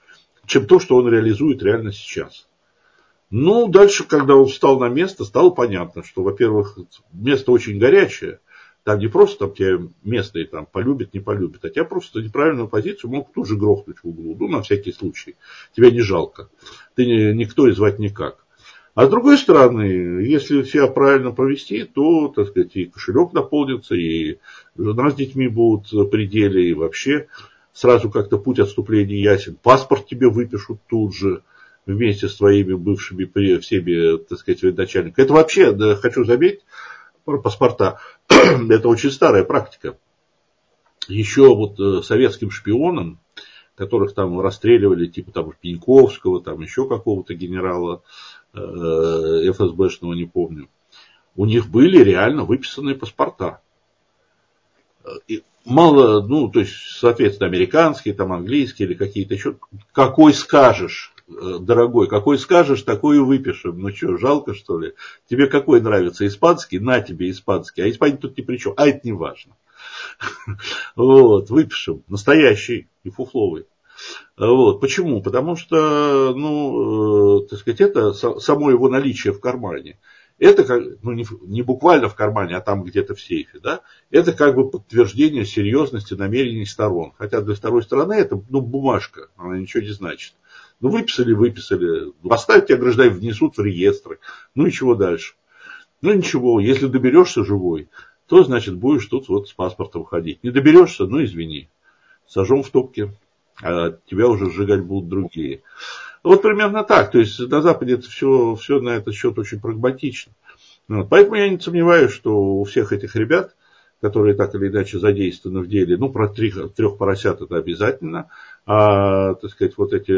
чем то, что он реализует реально сейчас. Ну, дальше, когда он встал на место, стало понятно, что, во-первых, место очень горячее. Там не просто там тебя местные там полюбят, не полюбят, а тебя просто за неправильную позицию могут тут же грохнуть в углу. Ну, на всякий случай. Тебя не жалко. Ты не, никто и звать никак. А с другой стороны, если себя правильно провести, то, так сказать, и кошелек наполнится, и жена с детьми будут в пределе, и вообще сразу как-то путь отступления ясен. Паспорт тебе выпишут тут же, вместе с твоими бывшими всеми, так сказать, начальниками. Это вообще, да, хочу заметить, про паспорта, это очень старая практика. Еще вот советским шпионам, которых там расстреливали, типа там Пеньковского, там еще какого-то генерала эф эс бэшного, не помню, у них были реально выписанные паспорта. И мало, ну, то есть, соответственно, американские, там, английские или какие-то еще. Какой скажешь, дорогой, какой скажешь, такой и выпишем. Ну что, жалко, что ли? Тебе какой нравится? Испанский? На тебе испанский. А испанский тут ни при чем. А это не важно. Вот, выпишем. Настоящий и фуфловый. Вот. Почему? Потому что, ну, так сказать, это само его наличие в кармане. это как, ну, не, не буквально в кармане, а там где-то в сейфе, да, это как бы подтверждение серьезности намерений сторон. Хотя для второй стороны это, ну, бумажка, она ничего не значит. Ну, выписали, выписали. Оставить тебя, гражданин, внесут в реестры. Ну, и чего дальше? Ну, ничего, если доберешься живой, то, значит, будешь тут вот с паспортом ходить. Не доберешься, ну, извини. Сожжем в топке, а тебя уже сжигать будут другие. Вот примерно так. То есть на Западе это все, все на этот счет очень прагматично. Вот. Поэтому я не сомневаюсь, что у всех этих ребят, которые так или иначе задействованы в деле, ну, про трех, трех поросят это обязательно, а, так сказать, вот эти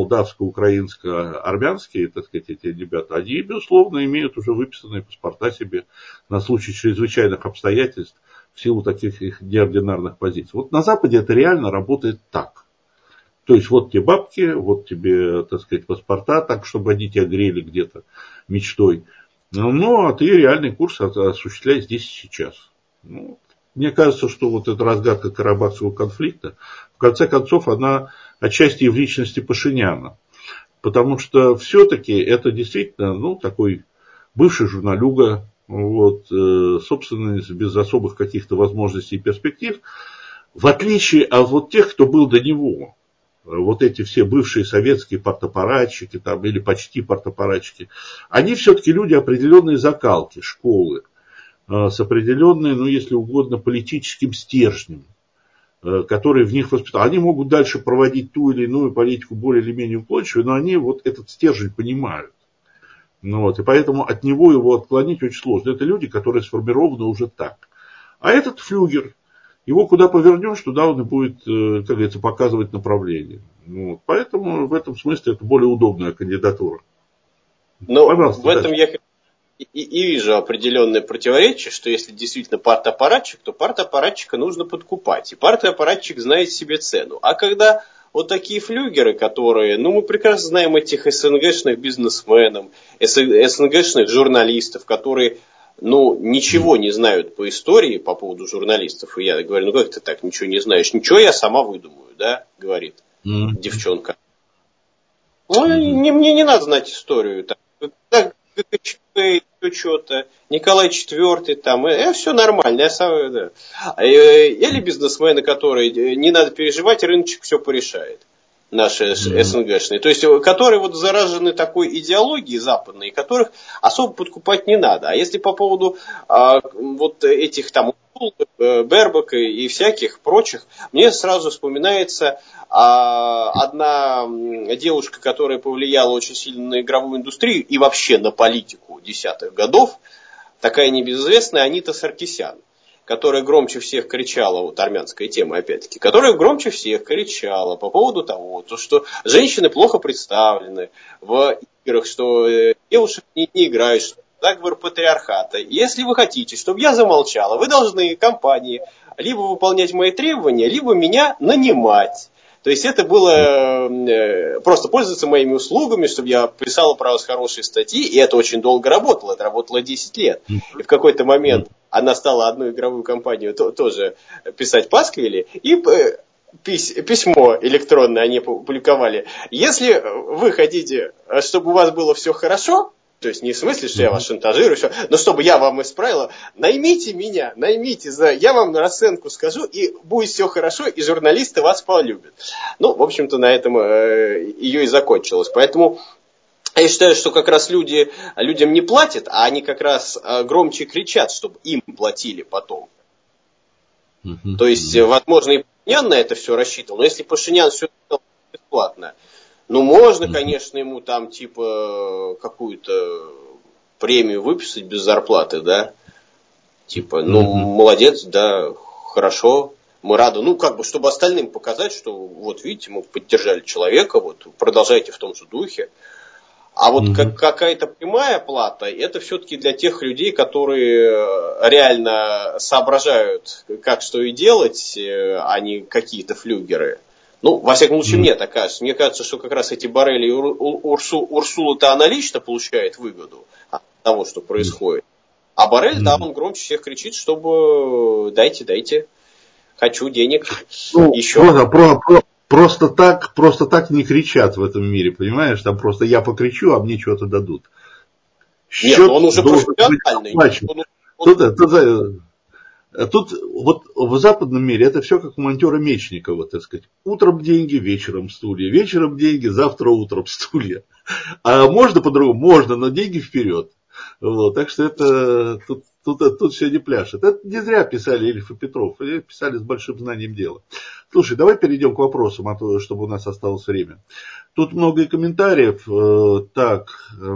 молдавско-украинско-армянские, так сказать, эти ребята, они, безусловно, имеют уже выписанные паспорта себе на случай чрезвычайных обстоятельств в силу таких их неординарных позиций. Вот на Западе это реально работает так. То есть вот тебе бабки, вот тебе, так сказать, паспорта, так, чтобы они тебя грели где-то мечтой. Ну, а ты реальный курс осуществляй здесь и сейчас. Ну, мне кажется, что вот эта разгадка карабахского конфликта, в конце концов, она отчасти и в личности Пашиняна. Потому что все-таки это действительно, ну, такой бывший журналюга, вот, э, собственно, без особых каких-то возможностей и перспектив, в отличие от вот тех, кто был до него. Вот эти все бывшие советские партаппаратчики там, или почти партаппаратчики, они все-таки люди определенной закалки, школы, с определенной, ну, если угодно, политическим стержнем, который в них воспитал. Они могут дальше проводить ту или иную политику более или менее уклончивую, но они вот этот стержень понимают. Ну, вот, и поэтому от него его отклонить очень сложно. Это люди, которые сформированы уже так. А этот флюгер, его куда повернешь, туда он и будет, как говорится, показывать направление. Вот. Поэтому в этом смысле это более удобная кандидатура. Но Пожалуйста, в этом дальше. я и, и вижу определенное противоречие, что если действительно партаппаратчик, то партаппаратчика нужно подкупать. И партаппаратчик знает себе цену. А когда вот такие флюгеры, которые, ну мы прекрасно знаем этих СНГшных бизнесменов, СНГшных журналистов, которые... ну, ничего не знают по истории по поводу журналистов. И я говорю, ну как ты так ничего не знаешь? Ничего я сама выдумаю, да, говорит mm-hmm. девчонка. Ну, mm-hmm. не, мне не надо знать историю. Так, так ГКЧП, что-то, Николай четвёртый, там, э, все нормально. Я сам, да. Или бизнесмены, которые, не надо переживать, рыночек все порешает. Наши mm-hmm. СНГшные, то есть, которые вот заражены такой идеологией западной, которых особо подкупать не надо. А если по поводу а, вот этих там Бербака и всяких прочих, мне сразу вспоминается а, одна девушка, которая повлияла очень сильно на игровую индустрию и вообще на политику десятых годов, такая небезызвестная Анита Саркисян, которая громче всех кричала, вот армянская тема опять-таки, которая громче всех кричала по поводу того, то, что женщины плохо представлены в играх, что девушек не, не играют, что заговор патриархата. Если вы хотите, чтобы я замолчала, вы должны, компании, либо выполнять мои требования, либо меня нанимать. То есть это было э, просто пользоваться моими услугами, чтобы я писала про вас хорошие статьи, и это очень долго работало, это работало десять лет. И в какой-то момент она стала одну игровую компанию то, тоже писать пасквили, и э, пись, письмо электронное они публиковали. Если вы хотите, чтобы у вас было все хорошо, то есть не в смысле, что я вас шантажирую, все, но чтобы я вам исправила, наймите меня, наймите, за, я вам на расценку скажу, и будет все хорошо, и журналисты вас полюбят. Ну, в общем-то, на этом э, ее и закончилось. Поэтому я считаю, что как раз люди, людям не платят, а они как раз э, громче кричат, чтобы им платили потом. Mm-hmm. То есть, возможно, и Пашинян на это все рассчитывал, но если Пашинян все сделал бесплатно, ну, можно, конечно, ему там, типа, какую-то премию выписать без зарплаты, да? Типа, ну, mm-hmm. молодец, да, хорошо, мы рады. Ну, как бы, чтобы остальным показать, что, вот, видите, мы поддержали человека, вот, продолжайте в том же духе. А вот mm-hmm. как, какая-то прямая плата, это все-таки для тех людей, которые реально соображают, как что и делать, а не какие-то флюгеры. Ну, во всяком случае, mm. мне так кажется. Мне кажется, что как раз эти Боррелли и Урсу, Урсула-то она лично получает выгоду от того, что происходит. А Боррель, mm. да, он громче всех кричит, чтобы дайте, дайте, хочу денег. Ну, еще. Просто, про, про, просто, так, просто так не кричат в этом мире, понимаешь? Там просто я покричу, а мне что-то дадут. Нет, он уже профессиональный. Он, он... Тут, тут, тут вот в западном мире это все как у монтера Мечникова, так сказать. Утром деньги, вечером стулья. Вечером деньги, завтра утром стулья. А можно по-другому? Можно, но деньги вперед. Вот, так что это тут, тут, тут все не пляшет. Это не зря писали Ильф и Петров. Писали с большим знанием дела. Слушай, давай перейдем к вопросам, а то, чтобы у нас осталось время. Тут много комментариев. Так,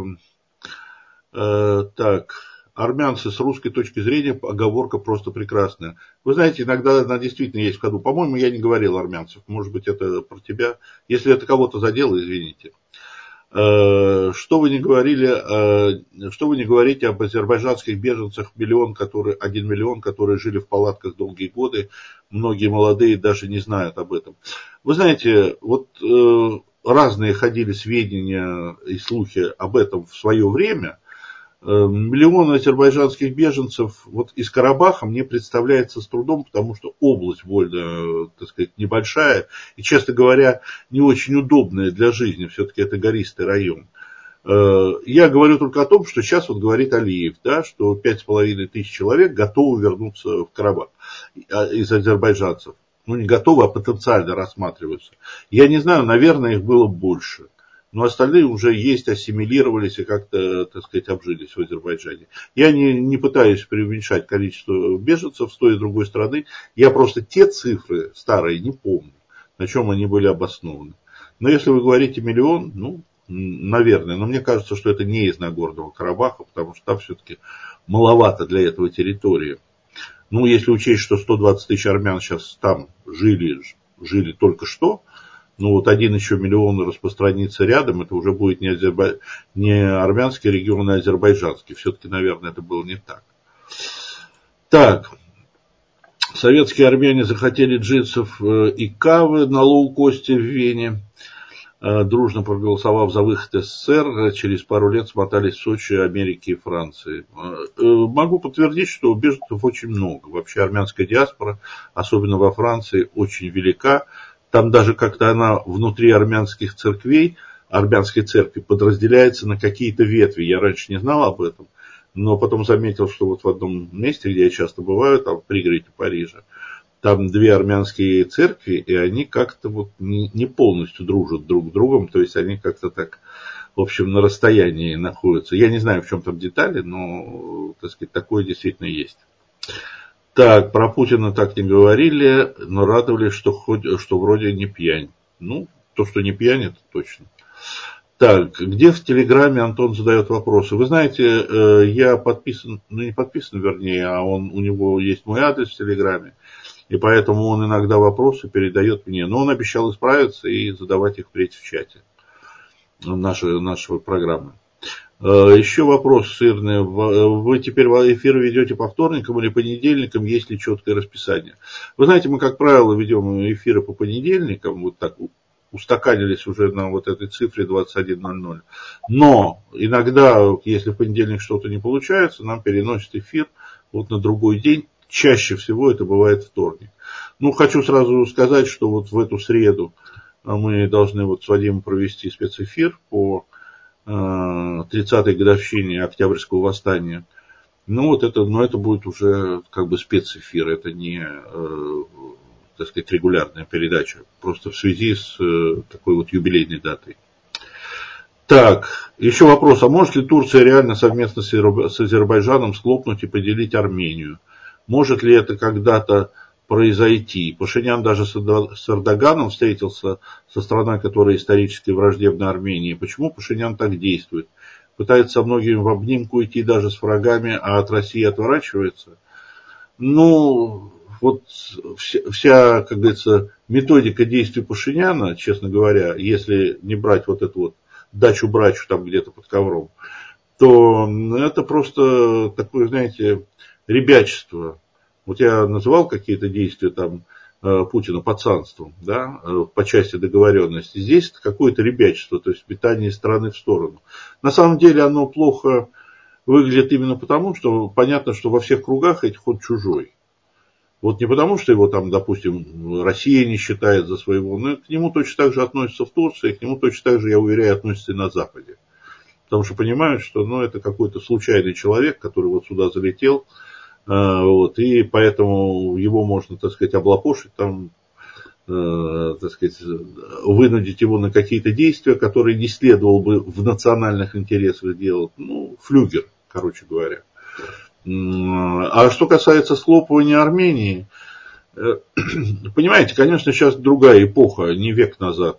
так, армянцы с русской точки зрения, оговорка просто прекрасная. Вы знаете, иногда она действительно есть в ходу. По-моему, я не говорил армянцев. Может быть, это про тебя. Если это кого-то задело, извините. Что вы не говорили, что вы не говорите об азербайджанских беженцах, миллион, которые, один миллион, которые жили в палатках долгие годы, многие молодые даже не знают об этом. Вы знаете, вот разные ходили сведения и слухи об этом в свое время. Миллион азербайджанских беженцев вот из Карабаха мне представляется с трудом, потому что область больно, так сказать, небольшая и, честно говоря, не очень удобная для жизни. Все-таки это гористый район. Я говорю только о том, что сейчас вот говорит Алиев, да, что пять с половиной тысяч человек готовы вернуться в Карабах из азербайджанцев. Ну, не готовы, а потенциально рассматриваются. Я не знаю, наверное, их было больше. Но остальные уже есть, ассимилировались и как-то, так сказать, обжились в Азербайджане. Я не, не пытаюсь преуменьшать количество беженцев с той и другой стороны. Я просто те цифры старые не помню, на чем они были обоснованы. Но если вы говорите миллион, ну, наверное. Но мне кажется, что это не из Нагорного Карабаха, потому что там все-таки маловато для этого территории. Ну, если учесть, что сто двадцать тысяч армян сейчас там жили, жили только что, ну вот один еще миллион распространится рядом, это уже будет не, азербай... не армянский регион, а азербайджанский. Все-таки, наверное, это было не так. Так, советские армяне захотели джинсов и кавы на лоукосте в Вене, дружно проголосовав за выход из СССР, через пару лет смотались в Сочи, Америки и Франции. Могу подтвердить, что беженцев очень много. Вообще армянская диаспора, особенно во Франции, очень велика. Там даже как-то она внутри армянских церквей, армянской церкви подразделяется на какие-то ветви. Я раньше не знал об этом, но потом заметил, что вот в одном месте, где я часто бываю, там в пригороде Парижа, там две армянские церкви, и они как-то вот не полностью дружат друг с другом, то есть они как-то так, в общем, на расстоянии находятся. Я не знаю, в чем там детали, но, так сказать, такое действительно есть. Так, про Путина так не говорили, но радовались, что, хоть, что вроде не пьянь. Ну, то, что не пьянь, это точно. Так, где в Телеграме Антон задает вопросы? Вы знаете, я подписан, ну не подписан, вернее, а он, у него есть мой адрес в Телеграме, и поэтому он иногда вопросы передает мне. Но он обещал исправиться и задавать их впредь в чате нашей, нашей программы. Еще вопрос сырный. Вы теперь эфиры ведете по вторникам или понедельникам, есть ли четкое расписание? Вы знаете, мы, как правило, ведем эфиры по понедельникам, вот так устаканились уже на вот этой цифре двадцать один ноль ноль. Но иногда, если в понедельник что-то не получается, нам переносят эфир вот на другой день. Чаще всего это бывает вторник. Ну, хочу сразу сказать, что вот в эту среду мы должны вот с Вадимом провести спецэфир по тридцатой годовщине Октябрьского восстания. Ну, вот это, но это будет уже как бы спецэфир, это не, так сказать, регулярная передача, просто в связи с такой вот юбилейной датой. Так, еще вопрос, а может ли Турция реально совместно с Азербайджаном схлопнуть и поделить Армению? Может ли это когда-то произойти? Пашинян даже с Эрдоганом встретился со страной, которая исторически враждебна Армении. Почему Пашинян так действует? Пытается со многими в обнимку идти даже с врагами, а от России отворачивается? Ну, вот вся, вся, как говорится, методика действий Пашиняна, честно говоря, если не брать вот эту вот дачу-брачу там где-то под ковром, то это просто такое, знаете, ребячество. Вот я называл какие-то действия там Путина пацанством, да, по части договоренности. Здесь это какое-то ребячество, то есть метание из стороны в сторону. На самом деле оно плохо выглядит именно потому, что понятно, что во всех кругах этих он чужой. Вот не потому, что его там, допустим, Россия не считает за своего, но к нему точно так же относятся в Турции, к нему точно так же, я уверяю, относятся и на Западе. потому что понимают, что ну, это какой-то случайный человек, который вот сюда залетел, вот, и поэтому его можно, так сказать, облапошить, там, так сказать, вынудить его на какие-то действия, которые не следовало бы в национальных интересах делать. Ну, флюгер, короче говоря. А что касается схлопывания Армении, понимаете, конечно, сейчас другая эпоха, не век назад.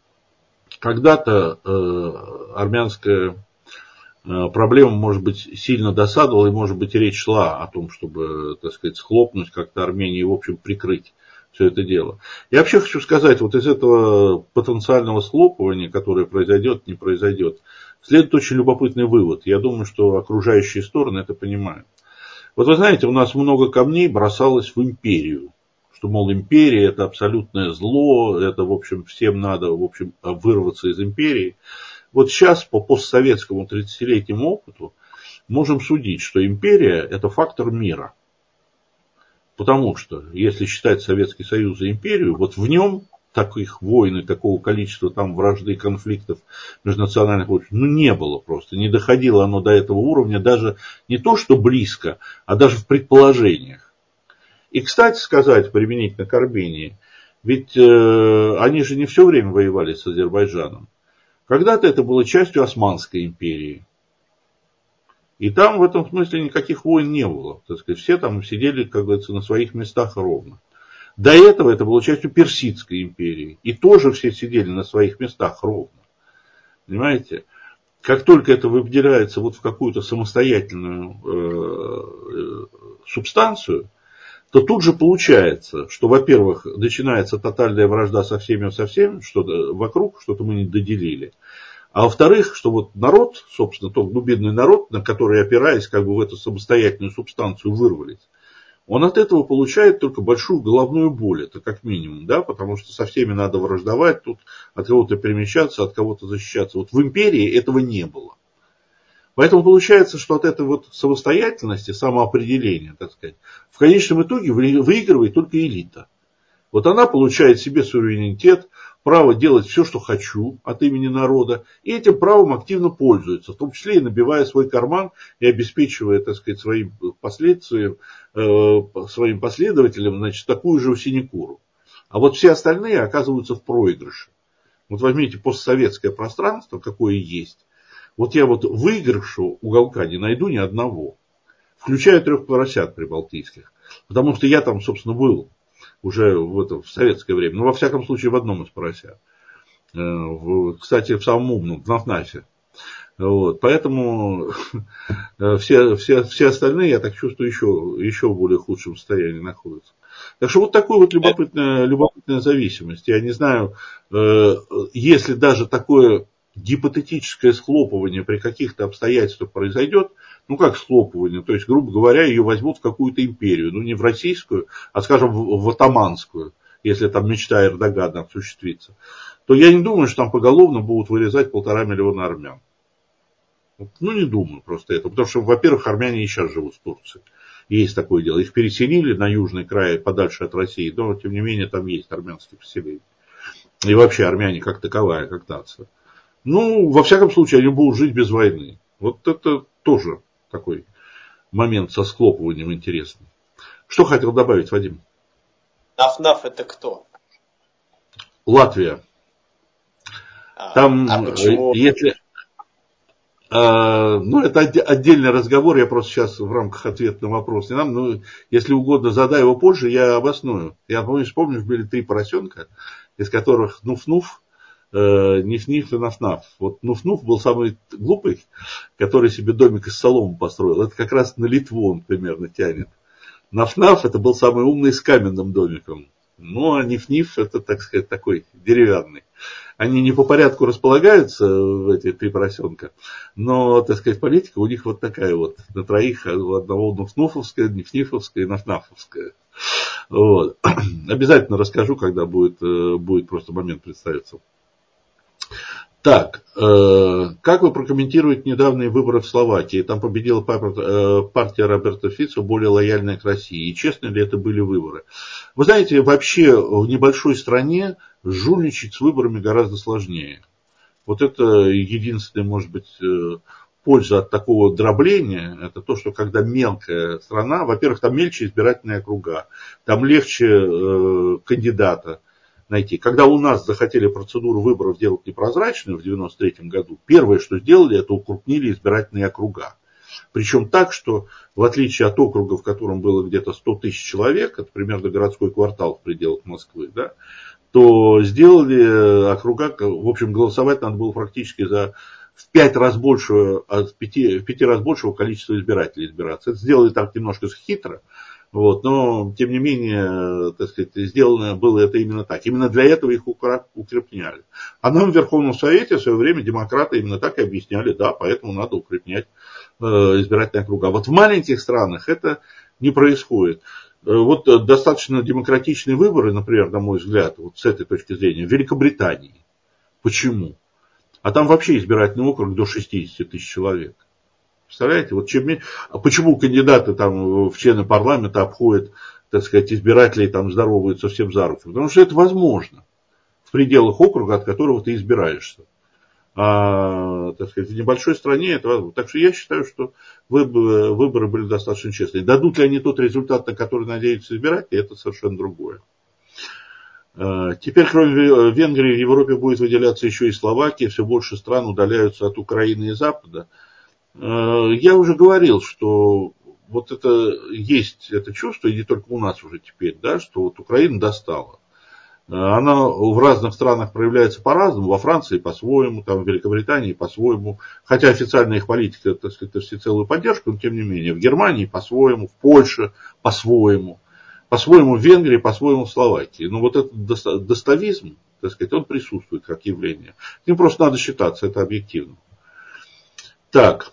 Когда-то э, армянская э, проблема, может быть, сильно досадовала, и, может быть, речь шла о том, чтобы, так сказать, схлопнуть как-то Армению и, в общем, прикрыть все это дело. Я вообще хочу сказать, вот из этого потенциального схлопывания, которое произойдет, не произойдет, следует очень любопытный вывод. Я думаю, что окружающие стороны это понимают. Вот вы знаете, у нас много камней бросалось в империю. Что, мол, империя это абсолютное зло, это, в общем, всем надо, в общем, вырваться из империи. Вот сейчас по постсоветскому тридцатилетнему опыту можем судить, что империя это фактор мира. Потому что, если считать Советский Союз за империю, вот в нем таких войн и такого количества там вражды, конфликтов межнациональных, ну, не было просто. Не доходило оно до этого уровня даже не то, что близко, а даже в предположениях. И, кстати сказать, применительно к Армении, ведь э, они же не все время воевали с Азербайджаном. Когда-то это было частью Османской империи. И там в этом смысле никаких войн не было. Так сказать, все там сидели, как говорится, на своих местах ровно. До этого это было частью Персидской империи. И тоже все сидели на своих местах ровно. Понимаете? Как только это выделяется вот в какую-то самостоятельную э, субстанцию, то тут же получается, что, во-первых, начинается тотальная вражда со всеми, со всеми, что-то вокруг, что-то мы не доделили. А во-вторых, что вот народ, собственно, тот глубинный народ, на который, опираясь как бы в эту самостоятельную субстанцию, вырвались, он от этого получает только большую головную боль, это как минимум, да, потому что со всеми надо враждовать, тут от кого-то перемещаться, от кого-то защищаться. Вот в империи этого не было. Поэтому получается, что от этой вот самостоятельности, самоопределения, так сказать, в конечном итоге выигрывает только элита. Вот она получает себе суверенитет, право делать все, что хочу от имени народа, и этим правом активно пользуется, в том числе и набивая свой карман и обеспечивая, так сказать, своим последствиям, э, своим последователям, значит, такую же синекуру. А вот все остальные оказываются в проигрыше. Вот возьмите постсоветское пространство, какое есть. Вот я вот выигравшего уголка не найду ни одного, включая трех поросят прибалтийских. Потому что я там, собственно, был уже в, это, в советское время. Ну, во всяком случае, в одном из поросят. Кстати, в самом умном, в Нафнафе. Вот. Поэтому все, все, все остальные, я так чувствую, еще, еще в более худшем состоянии находятся. Так что вот такая вот любопытная, любопытная зависимость. Я не знаю, если даже такое гипотетическое схлопывание при каких-то обстоятельствах произойдет, ну как схлопывание, то есть, грубо говоря, ее возьмут в какую-то империю, ну не в российскую, а, скажем, в, в атаманскую, если там мечта Эрдогана осуществится, то я не думаю, что там поголовно будут вырезать полтора миллиона армян. Ну не думаю просто это, потому что, во-первых, армяне и сейчас живут в Турции. Есть такое дело. Их переселили на южный край, подальше от России, но тем не менее там есть армянские поселения. И вообще армяне как таковая, как нация. Ну, во всяком случае, они будут жить без войны. Вот это тоже такой момент со схлопыванием интересный. Что хотел добавить, Вадим? Наф-Наф это кто? Латвия. А, Там, а почему? Если... А, ну, это отдельный разговор, я просто сейчас в рамках ответа на вопрос не нам, но если угодно, задай его позже, я обосную. Я, помнишь, помнишь, были три поросенка, из которых Нуф-Нуф, Ниф-Ниф и Наф-Наф. Вот Нуф-Нуф был самый глупый, который себе домик из соломы построил. Это как раз на Литву он примерно тянет. Наф-Наф это был самый умный с каменным домиком. Ну, а Ниф-Ниф это, так сказать, такой деревянный. Они не по порядку располагаются, эти три поросенка, но, так сказать, политика у них вот такая вот. На троих у одного Нуф-Нуфовская, Ниф-Нифовская и Наф-Нафовская. Вот. Обязательно расскажу, когда будет, будет просто момент представиться. Так, э, как вы прокомментируете недавние выборы в Словакии? Там победила партия Роберто Фицо, более лояльная к России. И честно ли это были выборы? Вы знаете, вообще в небольшой стране жульничать с выборами гораздо сложнее. Вот это единственное, может быть, польза от такого дробления, это то, что когда мелкая страна, во-первых, там мельче избирательные округа, там легче э, кандидата найти. Когда у нас захотели процедуру выборов делать непрозрачную в девяносто третьем году, первое, что сделали, это укрупнили избирательные округа. Причем так, что в отличие от округа, в котором было где-то сто тысяч человек, это примерно городской квартал в пределах Москвы, да, то сделали округа, в общем, голосовать надо было практически за в пять раз большего, от пяти, в пяти раз большего количества избирателей избираться. Это сделали так немножко хитро, вот, но, тем не менее, так сказать, сделано было это именно так. Именно для этого их укрепняли. А нам в Верховном Совете в свое время демократы именно так и объясняли, да, поэтому надо укреплять э, избирательные округа. Вот в маленьких странах это не происходит. Вот достаточно демократичные выборы, например, на мой взгляд, вот с этой точки зрения, в Великобритании. Почему? А там вообще избирательный округ до шестьдесят тысяч человек. Представляете? Вот чем... А почему кандидаты там в члены парламента обходят, так сказать, избирателей, там здороваются всем за руки? Потому что это возможно в пределах округа, от которого ты избираешься. А, так сказать, в небольшой стране это возможно. Так что я считаю, что выборы, выборы были достаточно честные. Дадут ли они тот результат, на который надеются избиратели, это совершенно другое. Теперь, кроме Венгрии, в Европе будет выделяться еще и Словакия. Все больше стран удаляются от Украины и Запада. Я уже говорил, что вот это есть это чувство, и не только у нас уже теперь, да, что вот Украина достала. Она в разных странах проявляется по-разному. Во Франции по-своему, там, в Великобритании по-своему. Хотя официальная их политика, так сказать, это всецелую поддержку, но тем не менее. В Германии по-своему, в Польше по-своему. По-своему в Венгрии, по-своему в Словакии. Но вот этот достовизм, так сказать, он присутствует как явление. С ним просто надо считаться, это объективно. Так.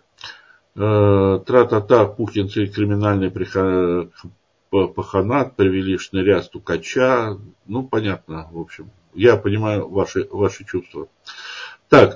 Тра-та-та, пухинцы, криминальный паханат, привели шныря, стукача. Ну, понятно, в общем. Я понимаю ваши, ваши чувства. Так.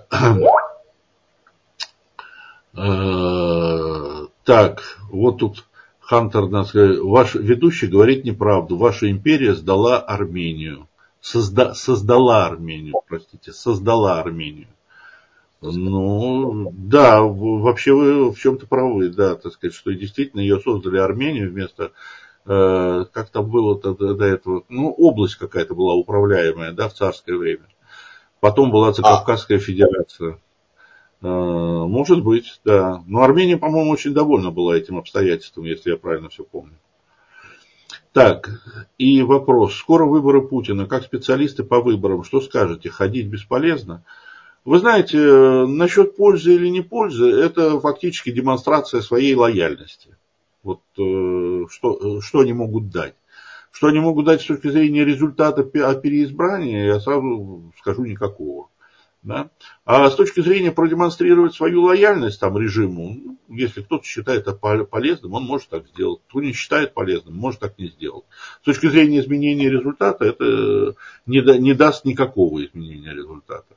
Так, вот тут Хантер нас говорит, ваш ведущий говорит неправду. Ваша империя сдала Армению. Созда, создала Армению, простите, создала Армению. Ну, да, вообще вы в чем-то правы, да, так сказать, что действительно ее создали Армению вместо, э, как там было до, до этого, ну, область какая-то была управляемая, да, в царское время. Потом была Закавказская федерация. Может быть, да. Но Армения, по-моему, очень довольна была этим обстоятельством, если я правильно все помню. Так, и вопрос. Скоро выборы Путина. Как специалисты по выборам, что скажете? Ходить бесполезно? Вы знаете, насчет пользы или не пользы, это фактически демонстрация своей лояльности. Вот что, что они могут дать. Что они могут дать с точки зрения результата переизбрания, я сразу скажу никакого. Да? А с точки зрения продемонстрировать свою лояльность там, режиму, если кто-то считает это полезным, он может так сделать. Кто не считает полезным, может так не сделать. С точки зрения изменения результата, это не, да, не даст никакого изменения результата.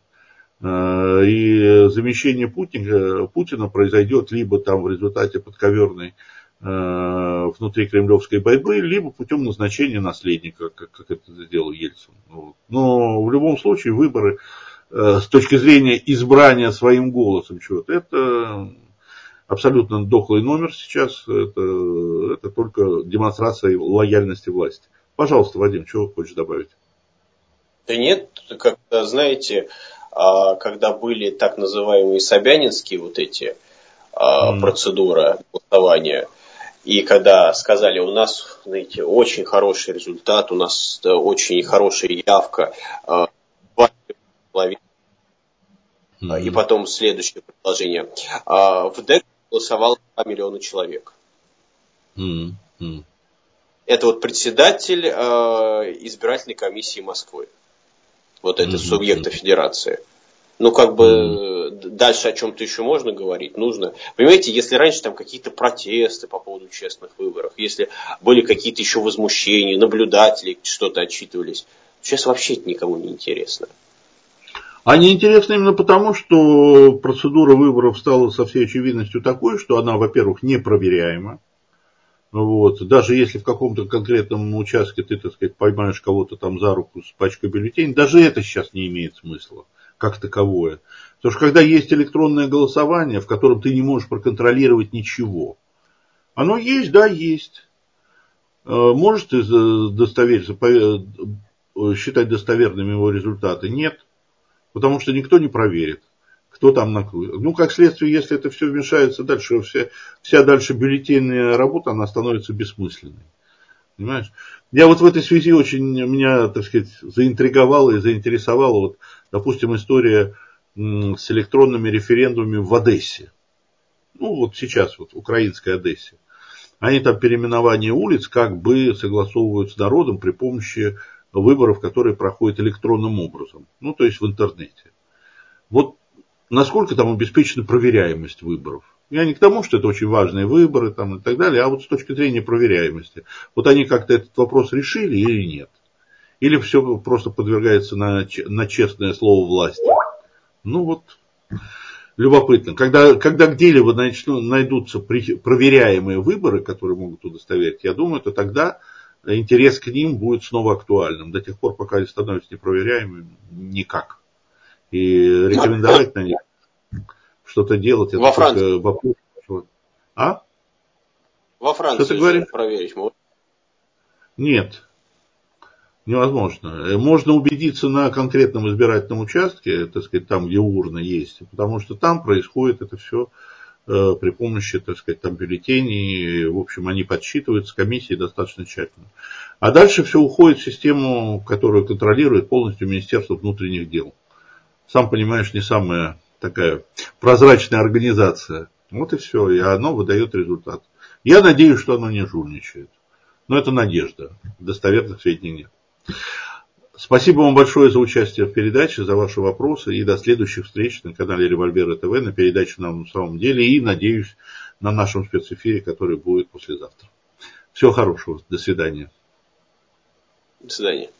И замещение Путина, Путина произойдет либо там в результате подковерной внутри кремлевской борьбы, либо путем назначения наследника, как, как это сделал Ельцин. Но в любом случае выборы с точки зрения избрания своим голосом чего-то, это абсолютно дохлый номер сейчас, это, это только демонстрация лояльности власти. Пожалуйста, Вадим, чего хочешь добавить? Да нет, как-то, знаете, когда были так называемые собянинские вот эти mm. процедуры голосования, и когда сказали, у нас, знаете, очень хороший результат, у нас очень хорошая явка, Mm-hmm. И потом следующее предложение. В ДЭК голосовало два миллиона человек. Mm-hmm. Это вот председатель избирательной комиссии Москвы. Вот это mm-hmm. субъекта федерации. Ну, как бы mm-hmm. дальше о чем-то еще можно говорить, нужно. Понимаете, если раньше там какие-то протесты по поводу честных выборов, если были какие-то еще возмущения, наблюдатели что-то отчитывались, сейчас вообще это никому не интересно. А неинтересно именно потому, что процедура выборов стала со всей очевидностью такой, что она, во-первых, непроверяема. Вот. Даже если в каком-то конкретном участке ты, так сказать, поймаешь кого-то там за руку с пачкой бюллетеней, даже это сейчас не имеет смысла. как таковое. Потому что когда есть электронное голосование, в котором ты не можешь проконтролировать ничего, оно есть, да, есть. Можешь ты достовер... считать достоверными его результаты? Нет. Потому что никто не проверит, кто там накрутит. Ну, как следствие, если это все вмешается дальше, вся, вся дальше бюллетенная работа, она становится бессмысленной. Понимаешь? Я вот в этой связи очень меня, так сказать, заинтриговала и заинтересовала, вот, допустим, история с электронными референдумами в Одессе. Ну, вот сейчас, вот, украинской Одессе. Они там переименование улиц как бы согласовывают с народом при помощи выборов, которые проходят электронным образом. Ну, то есть в интернете. Вот насколько там обеспечена проверяемость выборов. Я не к тому, что это очень важные выборы там, и так далее, а вот с точки зрения проверяемости. Вот они как-то этот вопрос решили или нет? Или все просто подвергается на, на честное слово власти? Ну вот, любопытно. Когда, когда где-либо найдутся проверяемые выборы, которые могут удостоверить, я думаю, то тогда интерес к ним будет снова актуальным. До тех пор, пока они становятся непроверяемыми, никак. И рекомендовать на них что-то делать, это во Франции. вопрос. А? Во Франции что ты говоришь? Проверить можно? Нет. Невозможно. Можно убедиться на конкретном избирательном участке, так сказать, там, где урна есть, потому что там происходит это все э, при помощи, так сказать, там бюллетеней, в общем, они подсчитываются комиссией достаточно тщательно. А дальше все уходит в систему, которую контролирует полностью Министерство внутренних дел. Сам понимаешь, не самая такая прозрачная организация. Вот и все, и оно выдает результат. Я надеюсь, что оно не жульничает. Но это надежда. Достоверных сведений нет. Спасибо вам большое за участие в передаче, за ваши вопросы. И до следующих встреч на канале Револьвера ТВ, на передаче «На самом деле». И, надеюсь, на нашем спецэфире, который будет послезавтра. Всего хорошего. До свидания. До свидания.